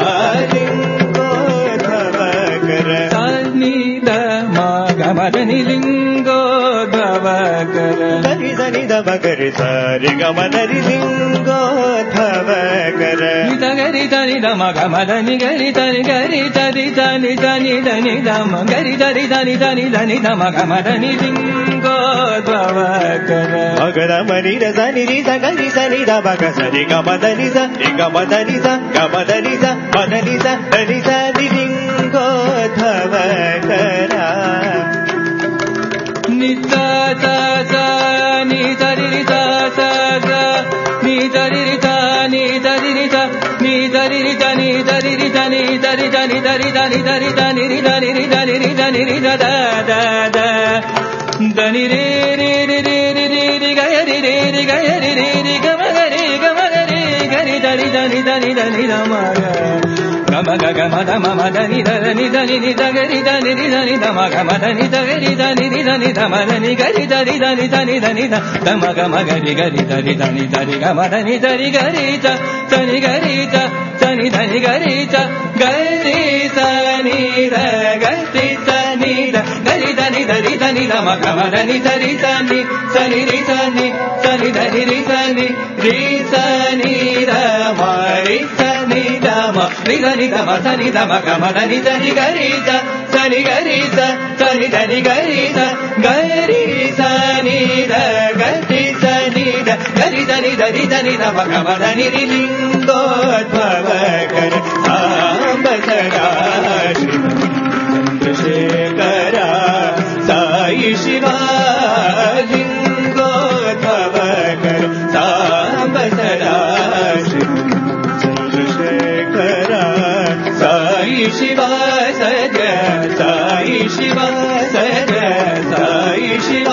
लिंगोद्भवकर सानिद मागमदनि लिंगोद्भवकर ಧರಿ ಧನಿ ದಮ ಗರಿ ಸರಿ ಗಮ ಧರಿ ಲಿಂಗೋದ್ಭವಕರ ನಿದ ಗರಿ ಧನಿ ದಮ ಗಮ ಧನಿ ಗರಿ ಧನಿ ಗರಿ ಧರಿ ಧನಿ ಧನಿ ಧನಿ ದಮ ಗರಿ ಧರಿ ಧನಿ ಧನಿ ಧನಿ ದಮ ಗಮ ಧನಿ ಲಿಂಗೋದ್ಭವಕರ ಮಗದ ಮನಿ ದ ಸನಿ ರಿ ಸ ಗರಿ ಸನಿ ದ ಬಗ ಸರಿ ಗಮ ಧನಿ ಸ ರಿ ಗಮ ಧನಿ ಸ ಗಮ ಧನಿ ಸ ಮಧನಿ ಸ ಧನಿ ಸ ದಿ ಲಿಂಗೋದ್ಭವಕರ ನಿತ ತ ಸ ನಿ ಧರಿ ರಿ ತ ಸ ಸ ನಿ ಧರಿ ರಿ ತ ನಿ ಧರಿ ರಿ ತ ನಿ ಧರಿ ರಿ ತ ನಿ ಧರಿ ರಿ ತ ನಿ ಧರಿ ತ ನಿ ಧರಿ ತ ನಿ ಧರಿ ತ ನಿ ರಿ ತ ನಿ ರಿ ತ ನಿ ರಿ ತ ನಿ ರಿ ತ ದ ದ ದ ದ ನಿ ರಿ ರಿ ರಿ ರಿ ರಿ ರಿ ರಿ ಗ ರಿ ರಿ ರಿ ಗ ರಿ ರಿ ರಿ ಗ ಮ ಗ ರಿ ಗ ಮ ಗ ರಿ ಗ ರಿ ತ ನಿ ತ ನಿ ತ ನಿ ತ ನಿ ದ ಮ ಗ ಗ ಮ ಗ ಗ ಮ ದ ಮ ಮ ದ ನಿ ದ ನಿ ದ ನಿ ನಿ ದ ಗ ರಿ ದ ನಿ ರಿ ದ ನಿ ದ ಮ ಗ ಮ ದ ನಿ ದ ಗ ರಿ ದ ನಿ ರಿ ದ ನಿ ದ ಮ ದ ನಿ ಗ ರಿ ದ ರಿ ದ ನಿ ದ ನಿ ದ ನಿ ದ ದ ಮ ಗ ಮ ಗ ರಿ ಗ ರಿ ದ ರಿ ದ ನಿ ದ ರಿ ಗ ಮ ದ ನಿ ದ ರಿ ಗ ರಿ ತ ತ ನಿ ಗ ರಿ ತ ತ ನಿ ದ ನಿ ಗ ರಿ ತ ಗ ರಿ ಸ ನಿ ದ ಗ ರಿ ಸ ನಿ ದ ಗ ರಿ ದ ನಿ ದ ರಿ ದ ನಿ ದ ಮ ಗ ಮ ದ ನಿ ದ ರಿ ಸ ನಿ ಸ ನಿ ರಿ ಸ ನಿ ಸ ನಿ ದ ನಿ ರಿ ಸ ನಿ ರಿ ಸ ನಿ ದ ಮ ರಿ ಸ ನಿ ದ ಮ ರಿ ದ ನಿ ದ ಮ ಸ ನಿ ದ ಮ ಗ ಮ ದ ನಿ ದ ನಿ ಗ ರಿ ಸ ಸ ನಿ ಗ ರಿ ಸ ಸ ನಿ ದ ನಿ ಗ ರಿ ಸ ಗ ರಿ ಸ ನಿ ದ ಗ ರಿ ಸ ನಿ ದ ಗ ರಿ ದ ನಿ ದ ರಿ ದ ನಿ ದ ಮ ಗ ಮ ದ ನಿ ರಿ ಲಿಂಗೋದ್ಭವಕರ ಸಾಂಬ ಸದಾ ಶಿವ ಚಂದ್ರಶೇಖರ ಸಾಯಿ ಶಿವ ಲಿಂಗೋದ್ಭವಕರ ಸಾಂಬ ಸದಾ ಶಿವ ಚಂದ್ರಶೇಖರ ಸಾಯಿ ಶಿವ ಸಜ ಸಾಯಿ ಶಿವ ಸಜ ಸಾಯಿ ಶಿವ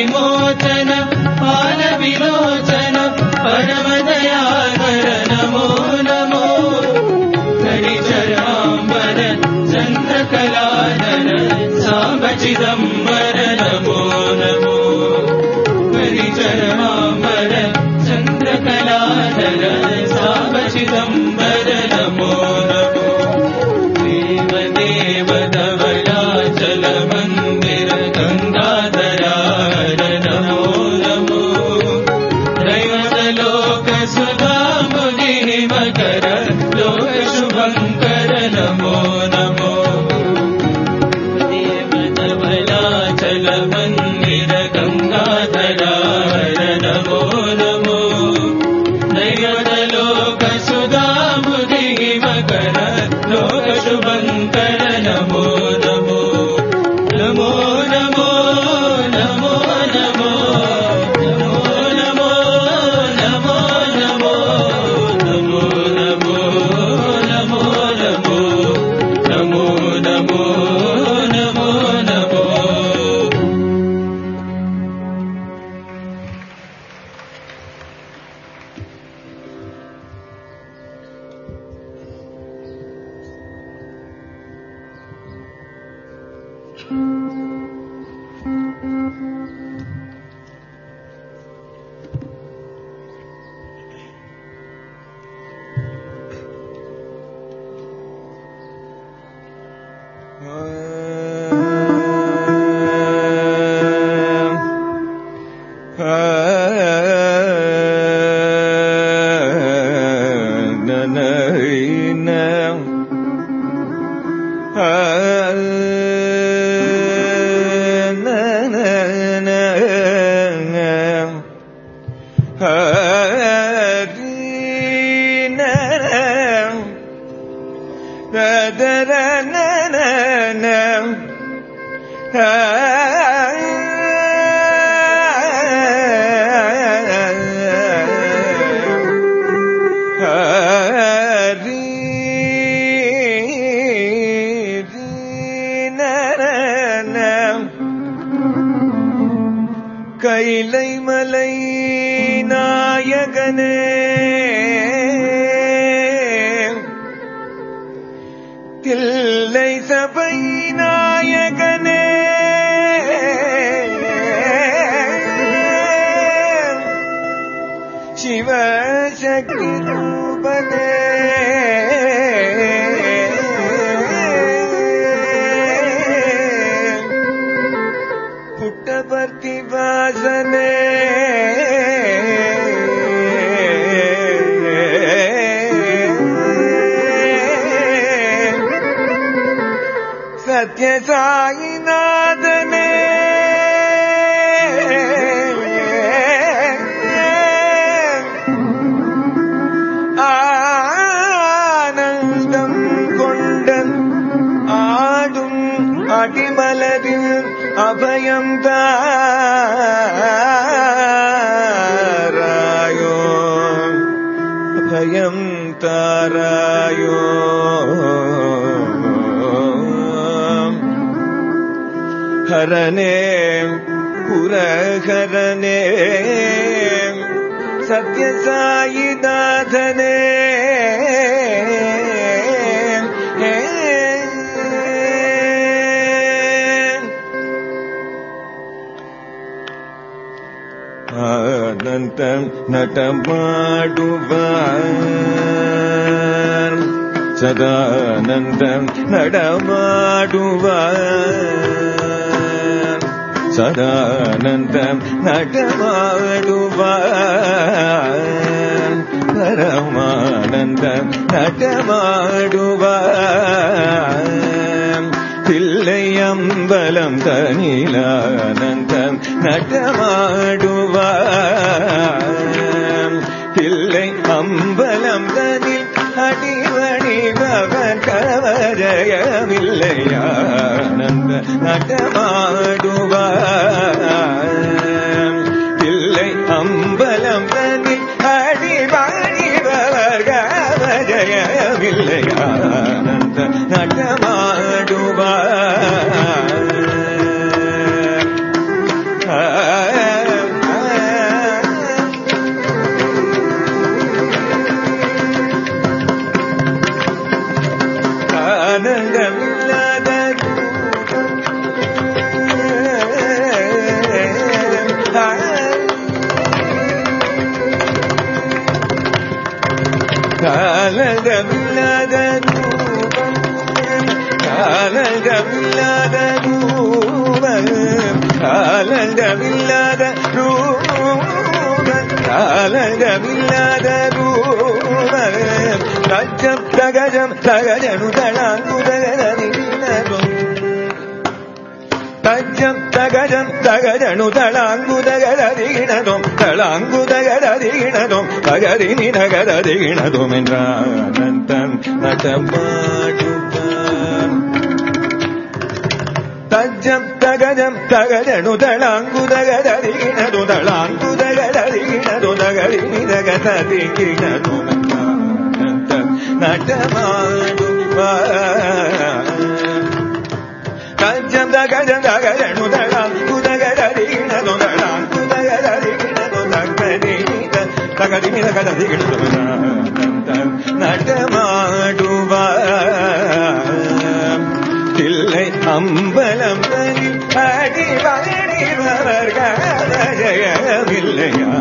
विमोचन पाल विलोचन परमदयाकर नमो नमो हरिचराम्बर चन्द्रकलाधर साम्ब चिदम्बर नमो नमो हरिचराम्बर चन्द्रकलाधर साम्ब चिदम्बर नमो नमो देव देव धवलाचल मंदिर गंगाधरार नमो नमो दैवत लोक सुधा मुनि मकर लोक शुभंकर नमो नमो देव धवलाचल मंदिर गंगाधरार नमो नमो दैवत लोक सुधा मुनि मकर लोक शुभंकर नमो नमो नमो नमो नमो नमो नमो नमो नमो नमो नमो नमो नमो नमो नमो नमो नमो கைலை மலை நாயகனே தில்லை சபை நாயகனே சிவசக்தி ரூபனே புட்டபர்த்தி வாசனே சத்ய சாயிநாதனே ஆனந்தம் கொண்டன் ஆடும் அடிமலரில் அபயம் தாராயோ அபயம் தாராயோ ஹரனே புரஹரனே சத்யசாயிநாதனே ஆனந்தம் நடமாடுவார் சதானந்தம் நடமாடுவார் சதானந்தம் நடமாடுவார் பரமானந்தம் நடமாடுவார் தில்லை அம்பலம் தனிலானந்தம் நடமாடுவார் தில்லை அம்பலம் தனில் அடிவணிபவன் கவரையமில்லையானந்த நடமாடுவார் தில்லை அம்பலம் தனில் அடிவணிபவர் கவரையமில்லையானந்த நடமாடுவார் காலகமில்லாத ரூபம் காலகமில்லாத ரூபம் காலகமில்லாத ரூபம் காலகமில்லாத ரூபம் தஜம் தகஜம் தகஜனு தளாங்குதகரதினதும் தஜம் தகஜம் தகஜனு தளாங்குதகரதினதும் தளாங்குதகரதினதும் தகரினி நகரதினதும் என்றானந்தம் நடமாடுவான் தஜம் தகஜம் தகஜனு தளாங்குதகரதினதும் தளாங்குதகரதினதும் தகரினி நகரதினதும் என்றானந்தம் நடமாடுவான் தஜம் தகஜம் தகஜனு தளாங்குதகரதினதும் தளாங்குதகரதினதும் தகரினி நகரதினதும் நடமாடுவான் தில்லை அம்பலம் அடிவடிவர்கஜயமில்லையா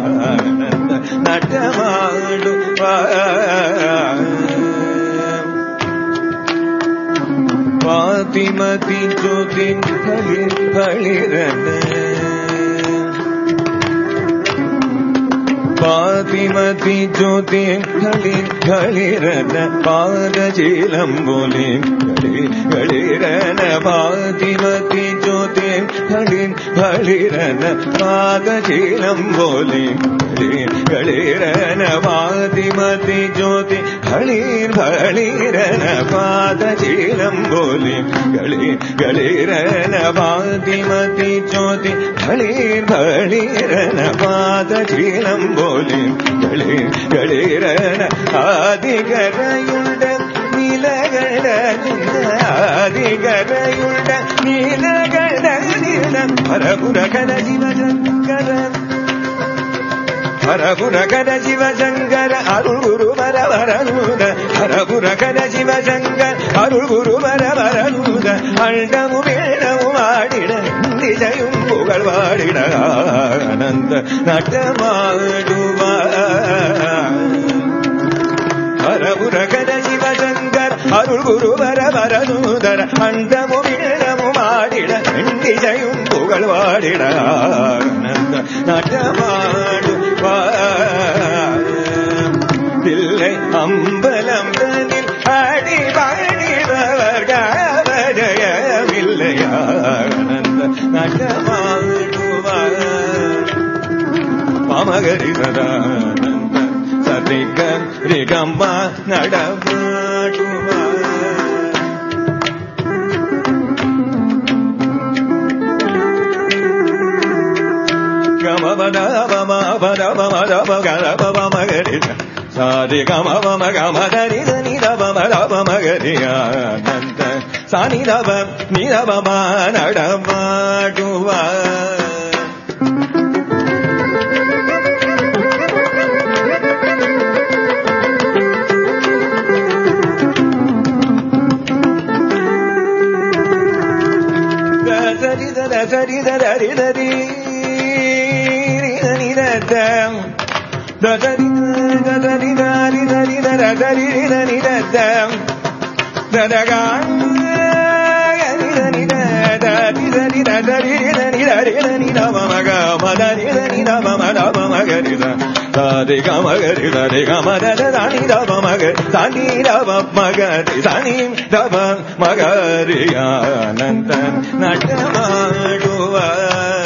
நடமாடுவான் பாத்திமதி ஜோதி களிர் களிரன பாதிமதி ஜோதி களிர் களிரன பாதஜீலம்போலி களிர் களிரன பாதிமதி ஜோதி களிர் களிரன பாதஜீலம்போலி களிர் களிரன பாதிமதி ஜோதி களிர் களிரன பாதஜீலம்போலி களிர் களிரன பாதிமதி ஜோதி களிர் களிரன பாதஜீலம்போலி களிர் களிரன ஆதிகரையுண்ட நீலகட ஆதிகரையுண்ட நீலகட பரபுரகர சிவசங்கர பரபுரகர சிவசங்கர அருள் குரு வரவரனூத பரபுரகர சிவசங்கர அருள் குரு வரவரனூத அண்டமும் வேணமும் ஆடிட திசையும் புகழ் வாடிட ஆனந்த நடமாடுவான் பரபுரகர சிவசங்கர் அருள் குரு வரவரனூதர அண்டமும் வேணமும் ஆடிட திசையும் புகழ் வாடிட ஆனந்த நடமாடுவான் தில்லை அம்பலம் தனில் அடிவடிவர்கஜயமில்லையா நடமாடுவான் பாமகரி சதானந்த சதிக ரிகம்மா நடமாடுவான் கமபதமபதமபதமகரி சாரி கமபமகமதரி நிதபமதபமகரியானந்த சானிதப நிதபமா நடமாடுவான் சரி தரி தரி நிதம் தரி தரி தரி தரி தர தரி நிதம் தரகான் சாரி கமகரி சரி கமதரி தப மகரி சனி தப மகரி சனி தப மகரியானந்த நடமாடுவான்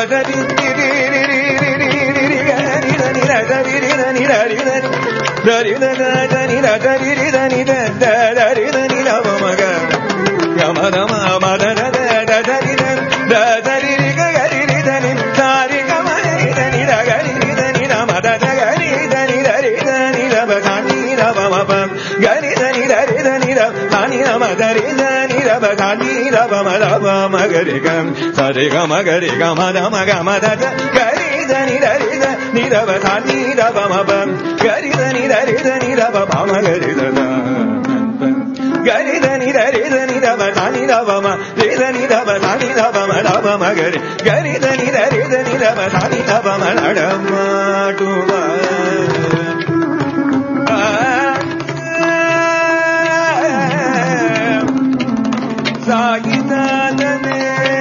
Sare gama gari gama dama gama da gari da ni da ri da ni da ba sa ni da ba ma ba gari da ni da ri da ni da ba ba ma gari da da gari da ni da ri da ni da ba sa ni da ba ma ri da ni da ba sa ni da ba ma da ba ma gari gari da ni da ri da ni da ba sa ni da ba ma da da ma tu ba Sagita dane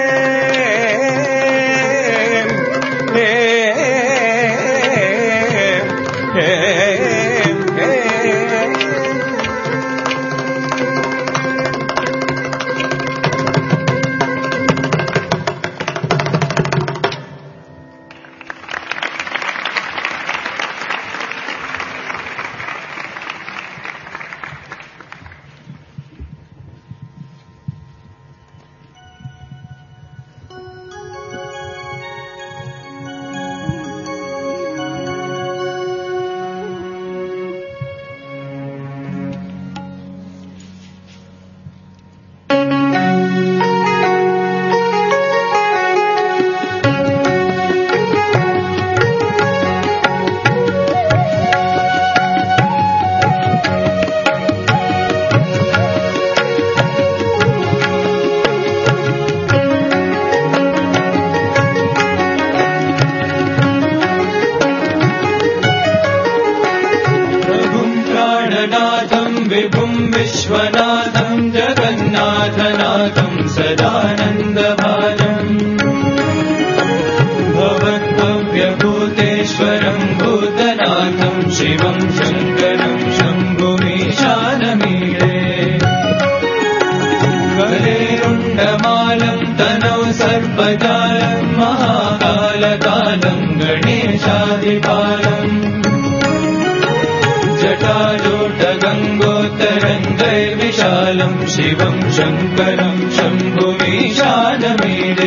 शिवं शङ्करं शम्भुमीशानमीडे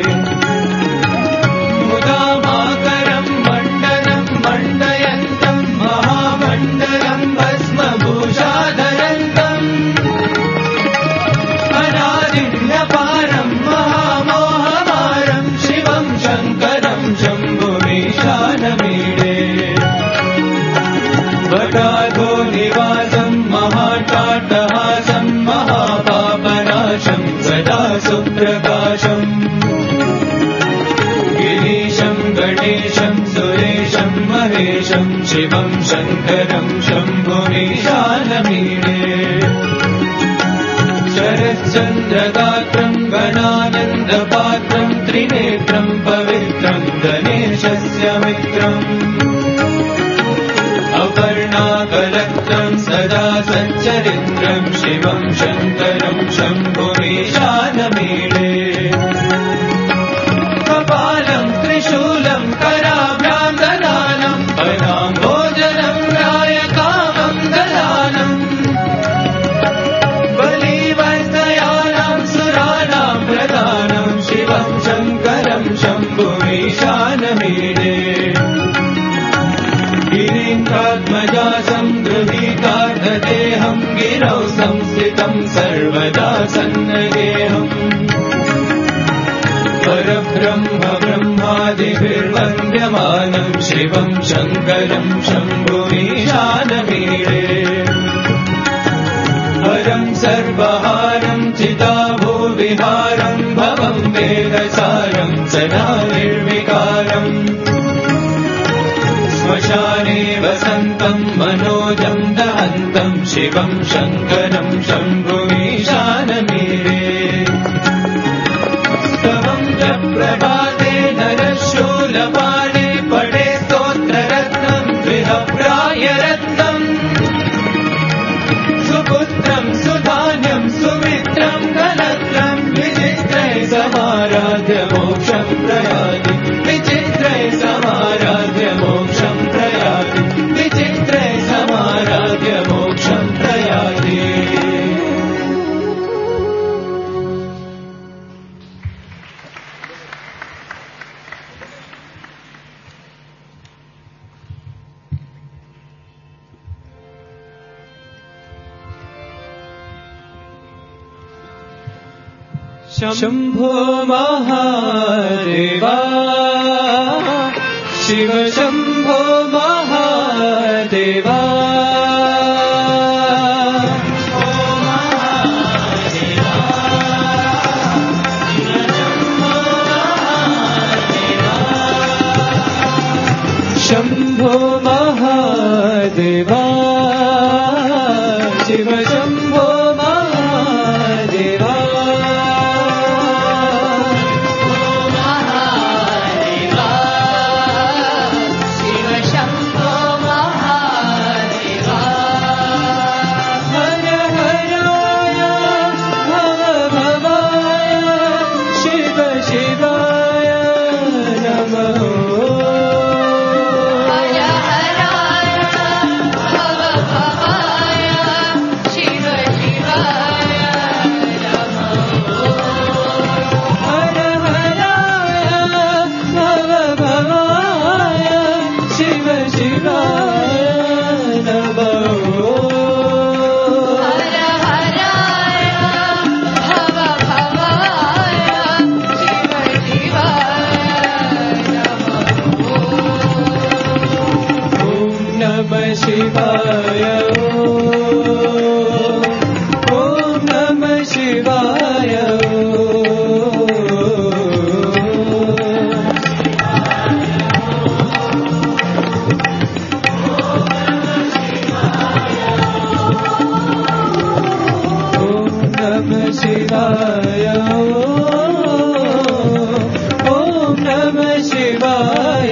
मुदामाकरं मण्डलं मण्डयन्तं महामण्डलं भस्मभूषाधरन्तम् अनादिन्यपारं महामोहमारं शिवं शङ्करं शम्भुमीशानमीडे वटाधो निवासं महाटाटहासं महापापनाशं सदा सुप्रकाशम् गिरीशं गणेशं सुरेशं महेशं शिवं शङ्करं शम्भुमीशानमीडे शरच्चन्द्रगात्रं गणानन्दपात्रं त्रिनेत्रं पवित्रं गणेशस्य मित्रम् अपर्णाकलत्रं सदा सच्चरित्रं शिवं शङ्करं शम्भुमीशानमीडे कपालं त्रिशूलं कराभ्यां ददानं अनाम्भोजनं रायकामं ददानं बलिवर्धयानां सुराणां प्रदानं शिवं शङ्करं शम्भुमीशानमीडे गिरीन्द्रात्मजासं गृहीतार्धदेहं गिरौ संस्थितं सर्वदा सन्नगेहम् परब्रह्म ब्रह्मादिभिर्वन्द्यमानं शिवं शङ्करं शम्भुमीशानमीडे हरं सर्वहारं चिदाभूविहारं भवं वेदसारं सदा निर्विकारम् श्मशाने वसन्तं मनोजं दहन्तं शिवं शङ्करं शम्भुमीशानमीडे स्तवं च प्रभाते नरशूलपाणे पठे स्तोत्ररत्नं द्विहप्रायरत्नम् सुपुत्रं सुधान्यं सुमित्रं कलत्रं विचित्रै समाराध्य मोक्षं प्रयाति शम्भो महादेवा शिव शम्भो महादेवा शम्भो महादेवा शिव शम्भो महादेवा शिव शम्भो महादेवा हर हराय भव भवाय शिव शिवाय नमः शिवाय ॐ नमः शिवाय ॐ नमः शिवाय ॐ नमः शिवाय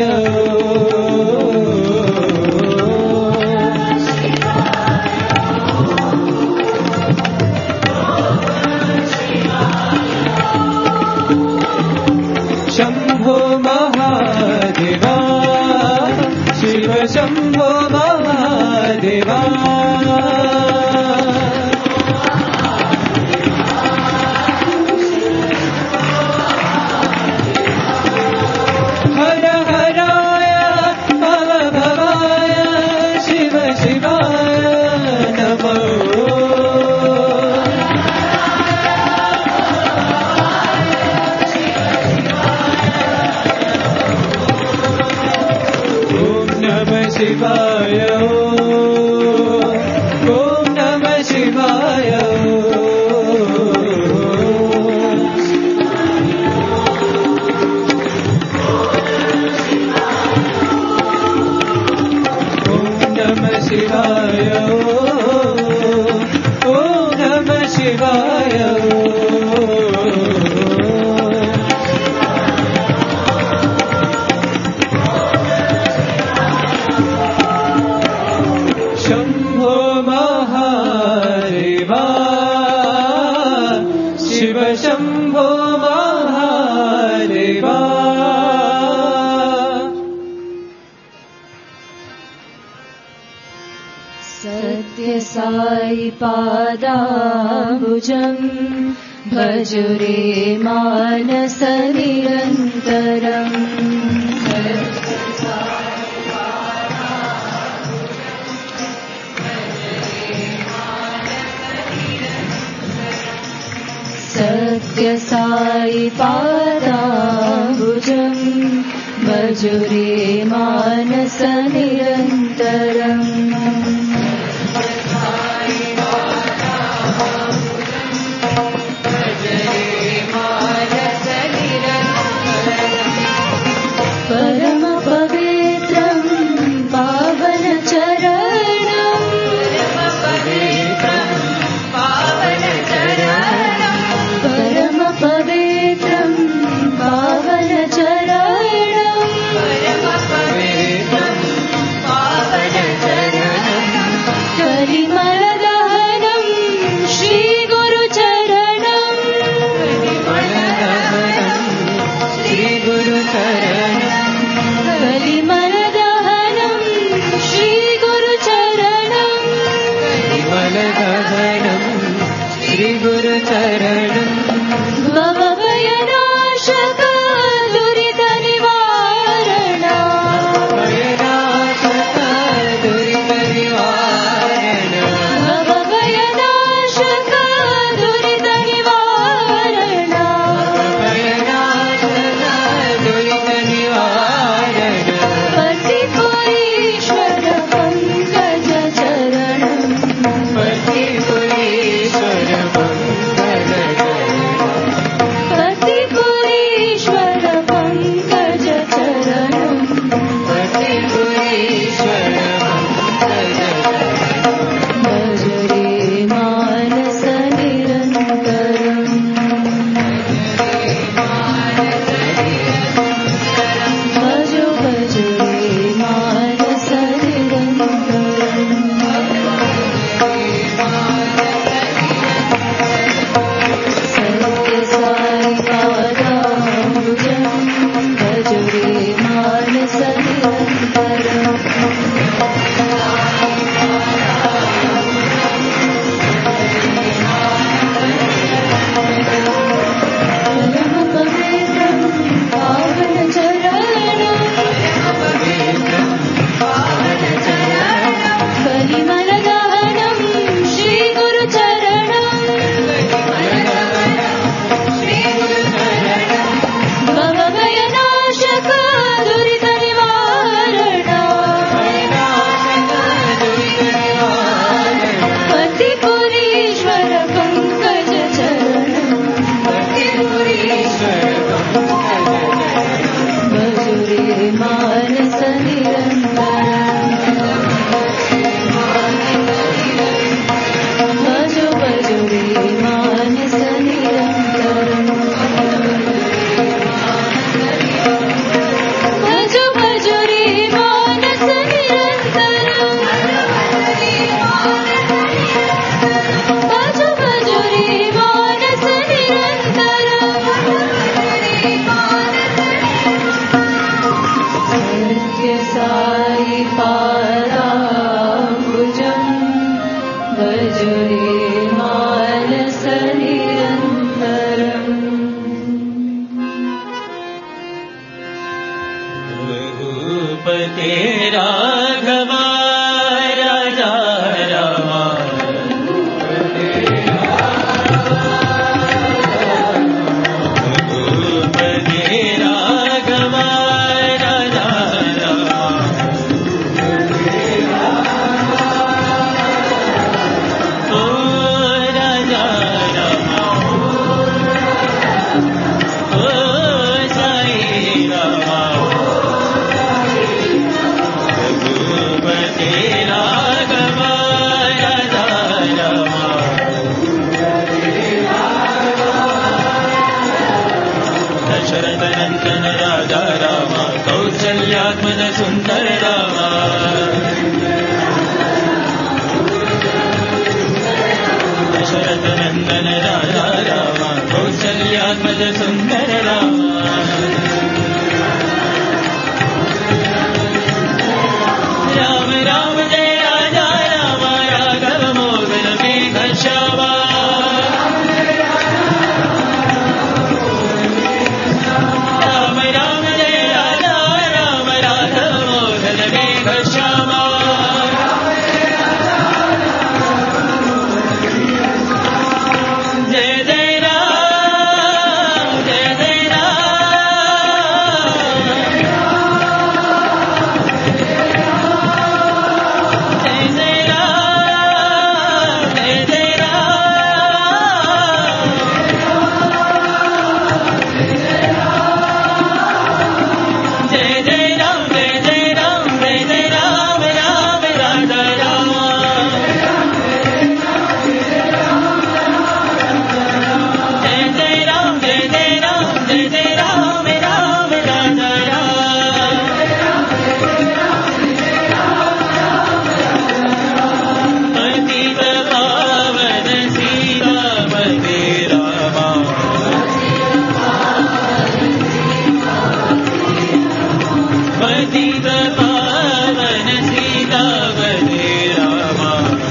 शम्भो महादेवा शिव शम्भो महादेवा हर हराय भव भवाय शिव शिवाय नमः शिवाय ॐ नमः शिवाय ॐ नमः शिवाय ॐ नमः शिवाय शम्भो महादेवा शिव शम्भो महादेवा सत्य साई पादाम्बुजं भजुरे मानस निरन्तरम् सत्य साई पादाम्बुजं भजुरे मानस निरन्तरम् परम पवित्रं पावन चरणं परम पवित्रं पावन चरणं पतिपुरीश्वर पङ्कज चरणम् पतिपुरीश्वर पङ्कज भज रे मानस निरन्तरम् भजो भज रे मानस निरन्तरम् सत्य साई पादाम्बुजम् भज रे मानस निरन्तरम् परम पवित्रं पावन चरणं कलिमलदहनं श्री गुरुचरणं भवभयनाशक दुरितनिवारण पतिपुरीश्वर पङ्कज चरणं भज रे मानस निरन्तरम् भजो भजो रे मानस निरन्तरम् भजो भजो रे मानस निरन्तरम् भजो भजो रे मानस निरन्तरम् सत्य साई पादाम्बुजम् भज रे मानस निरन्तरम् रघुपते राघव राजा राम रघुपते राघव राजा राम ओ राजा राम ओ साई राम रघुपते राघव राजा राम दशरथ नंदन राजा राम कौसल्यात्मज सुंदर राम दशरथ नंदन राजा राम कौसल्यात्मज सुंदर राम राम राम जय राजा राम राघव मोहन मेघ श्यामा राम राम जय राजा राम राघव मोहन मेघ श्यामा जय जय राम जय जय राम जय जय राम जय जय राम जय जय राम जय जय राम जय जय राम राम राजा राम जय जय राम जय जय राम जय जय राम राम राजा राम पतित पावन सीतापति रामा पतित पावन सीतापति रामा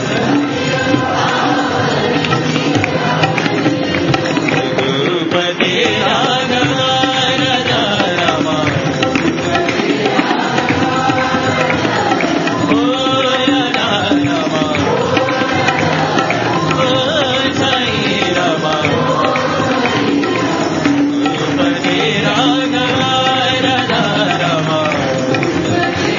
रघुपते राघव राजा राम ओ राजा राम ओ साई राम रघुपते राघव राजा राम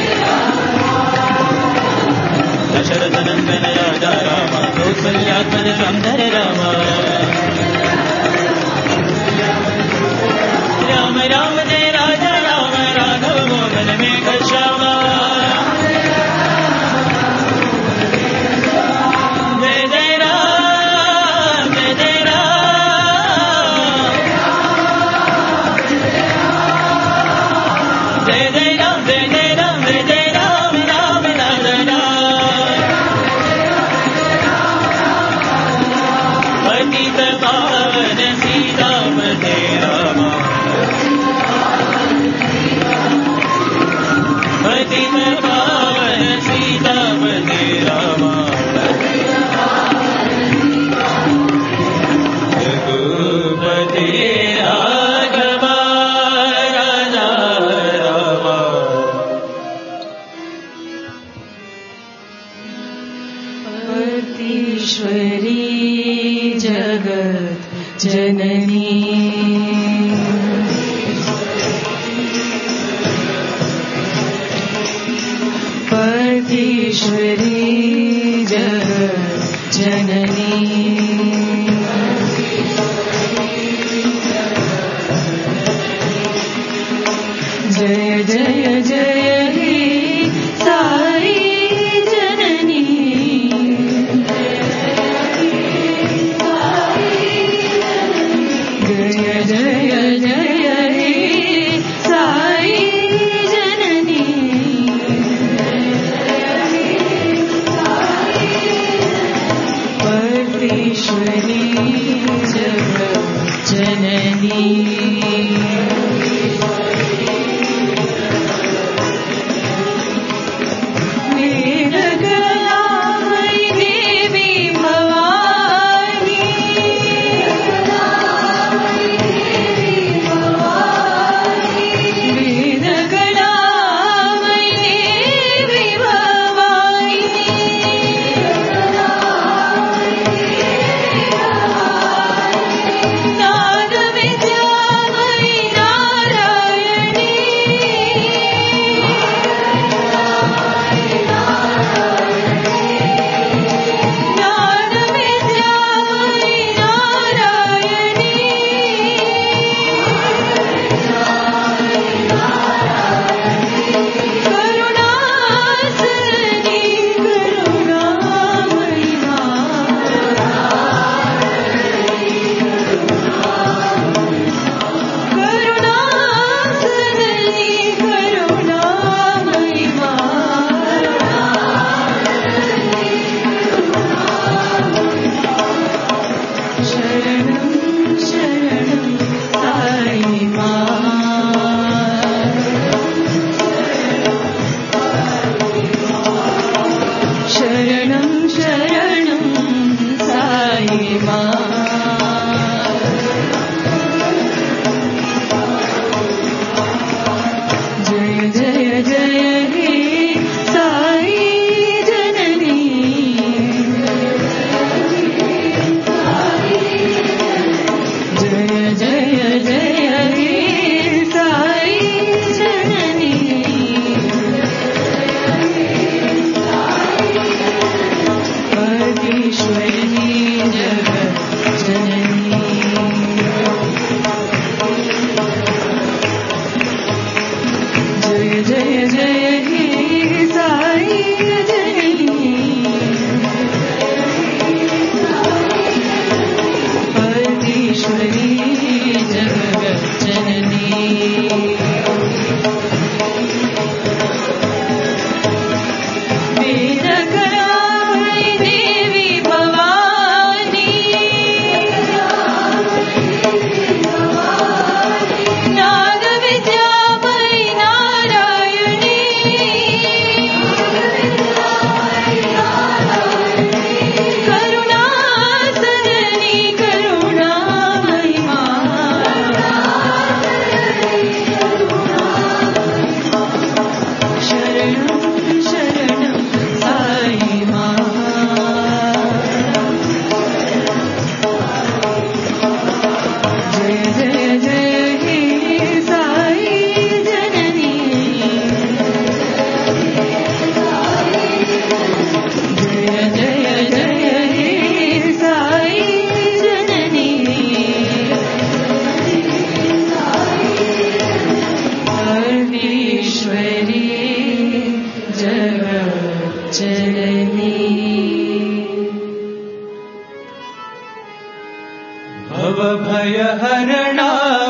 भवभयहरणा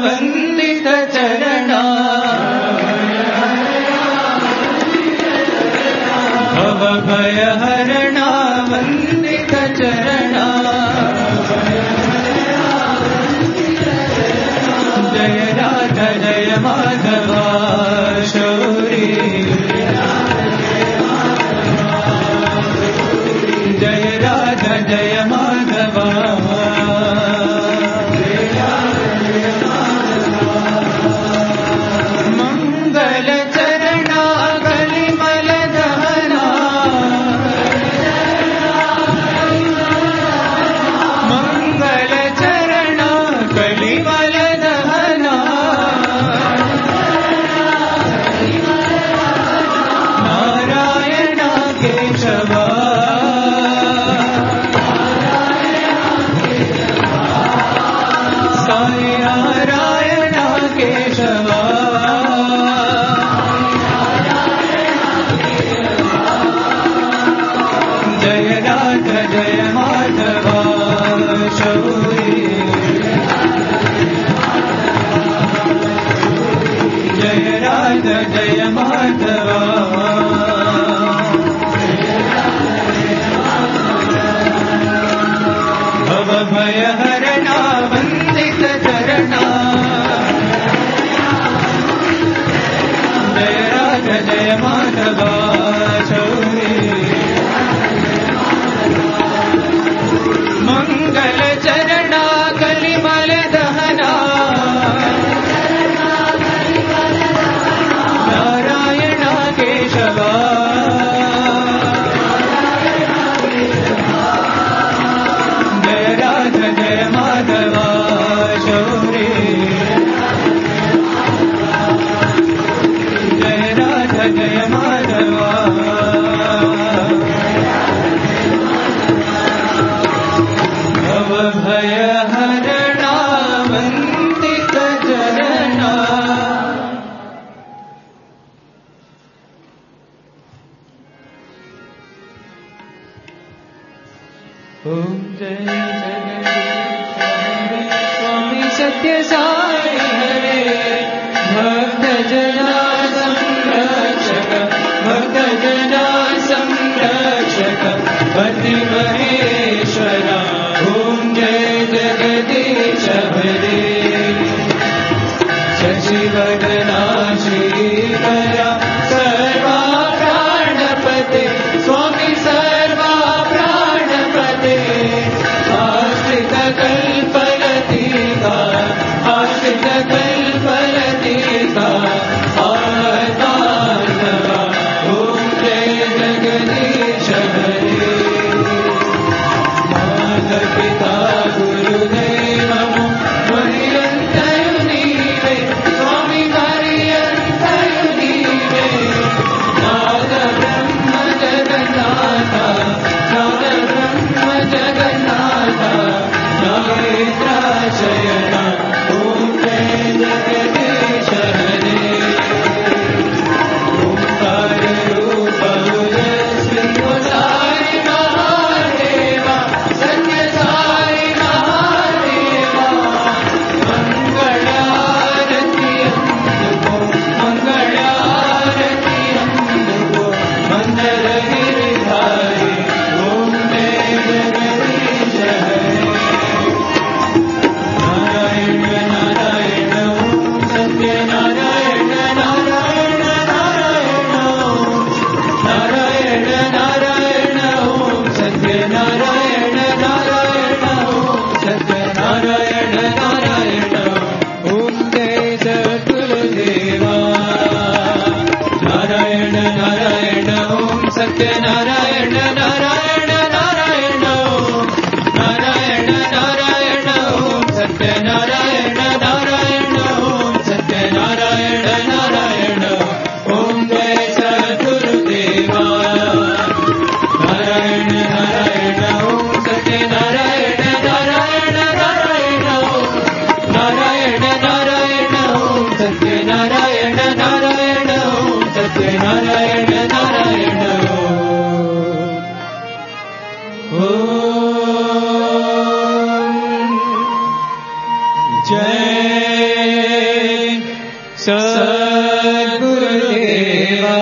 वन्दितचरणा भवभयहरणा वन्दितचरणा जय राधा जय माधवा शौरी जय राधा जय माधवा राधा जय माधवा भव भय हरणा वंदित चरणा जय राधा जय माधवा शौरी मंगल चरणा कलिमल दहना नारायण केशवा जय राधा जय माधवा शौरी जय राधा जय माधवा भव भय हरणा वंदित चरणा ओम जय जगदीश हरे स्वामी सत्य साई हरे भक्त जना संरक्षक भक्त जना संरक्षक पति महेश्वरा ओम जय जगदीश हरे शशिवदना श्रीकरा सर्वा प्राणपते स्वामी सर्वा प्राणपते आश्रित कल्पलतिका आश्रित कल्पलतिका आतार्णवा ओम जय जगदीश हरे पिता गुरुदेव मरियंतयु नीवे स्वामी मरियंतयु नीवे नाद ब्रह्म जगन्नाथ नाद ब्रह्म जगन्नाथ नागेन्द्राशयन ओम जय जगदीश हरे ओंकार रूप उदयश्री साई महादेवा सत्य साई महादेवा मंगलारति अंदुको मंगलारति अंदुको मंदर गिरिधारी ओम जय जगदीश हरे नारायण नारायण ओम सत्य नारायण नारायण नारायण ओम नारायण नारायण ओम सत्य नारायण नारायण ओम सत्य नारायण नारायण ओम जय सद्गुरुदेवा नारायण नारायण ओम सत्य नारायण नारायण नारायण ओम नारायण नारायण ओम सत्य नारायण नारायण ओम सत्य नारायण नारायण ओम जय सद्गुरुदेवा नारायण नारायण ओम सत्य नारायण नारायण नारायण ओम नारायण नारायण ओम सत्य नारायण नारायण ओम सत्य नारायण नारायण ओम जय सद्गुरुदेवा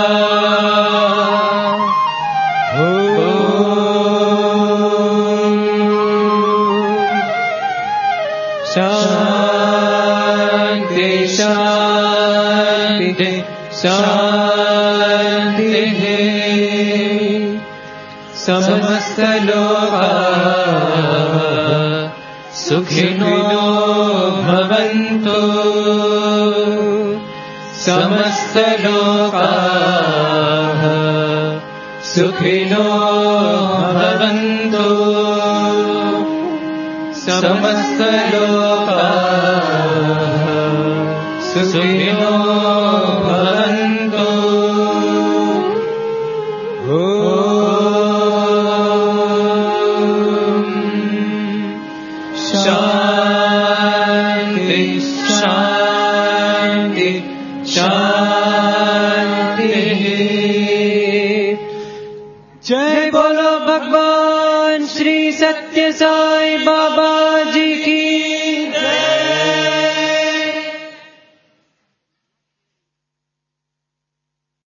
शांति शांति शांति समस्त लोका सुखिनो भवन्तु समस्त लोका सुखिनो भवन्तु समस्त लोका सुखिनो भवन्तु शांति शांति शांति जय बोलो भगवान श्री सत्य साई बाबा जी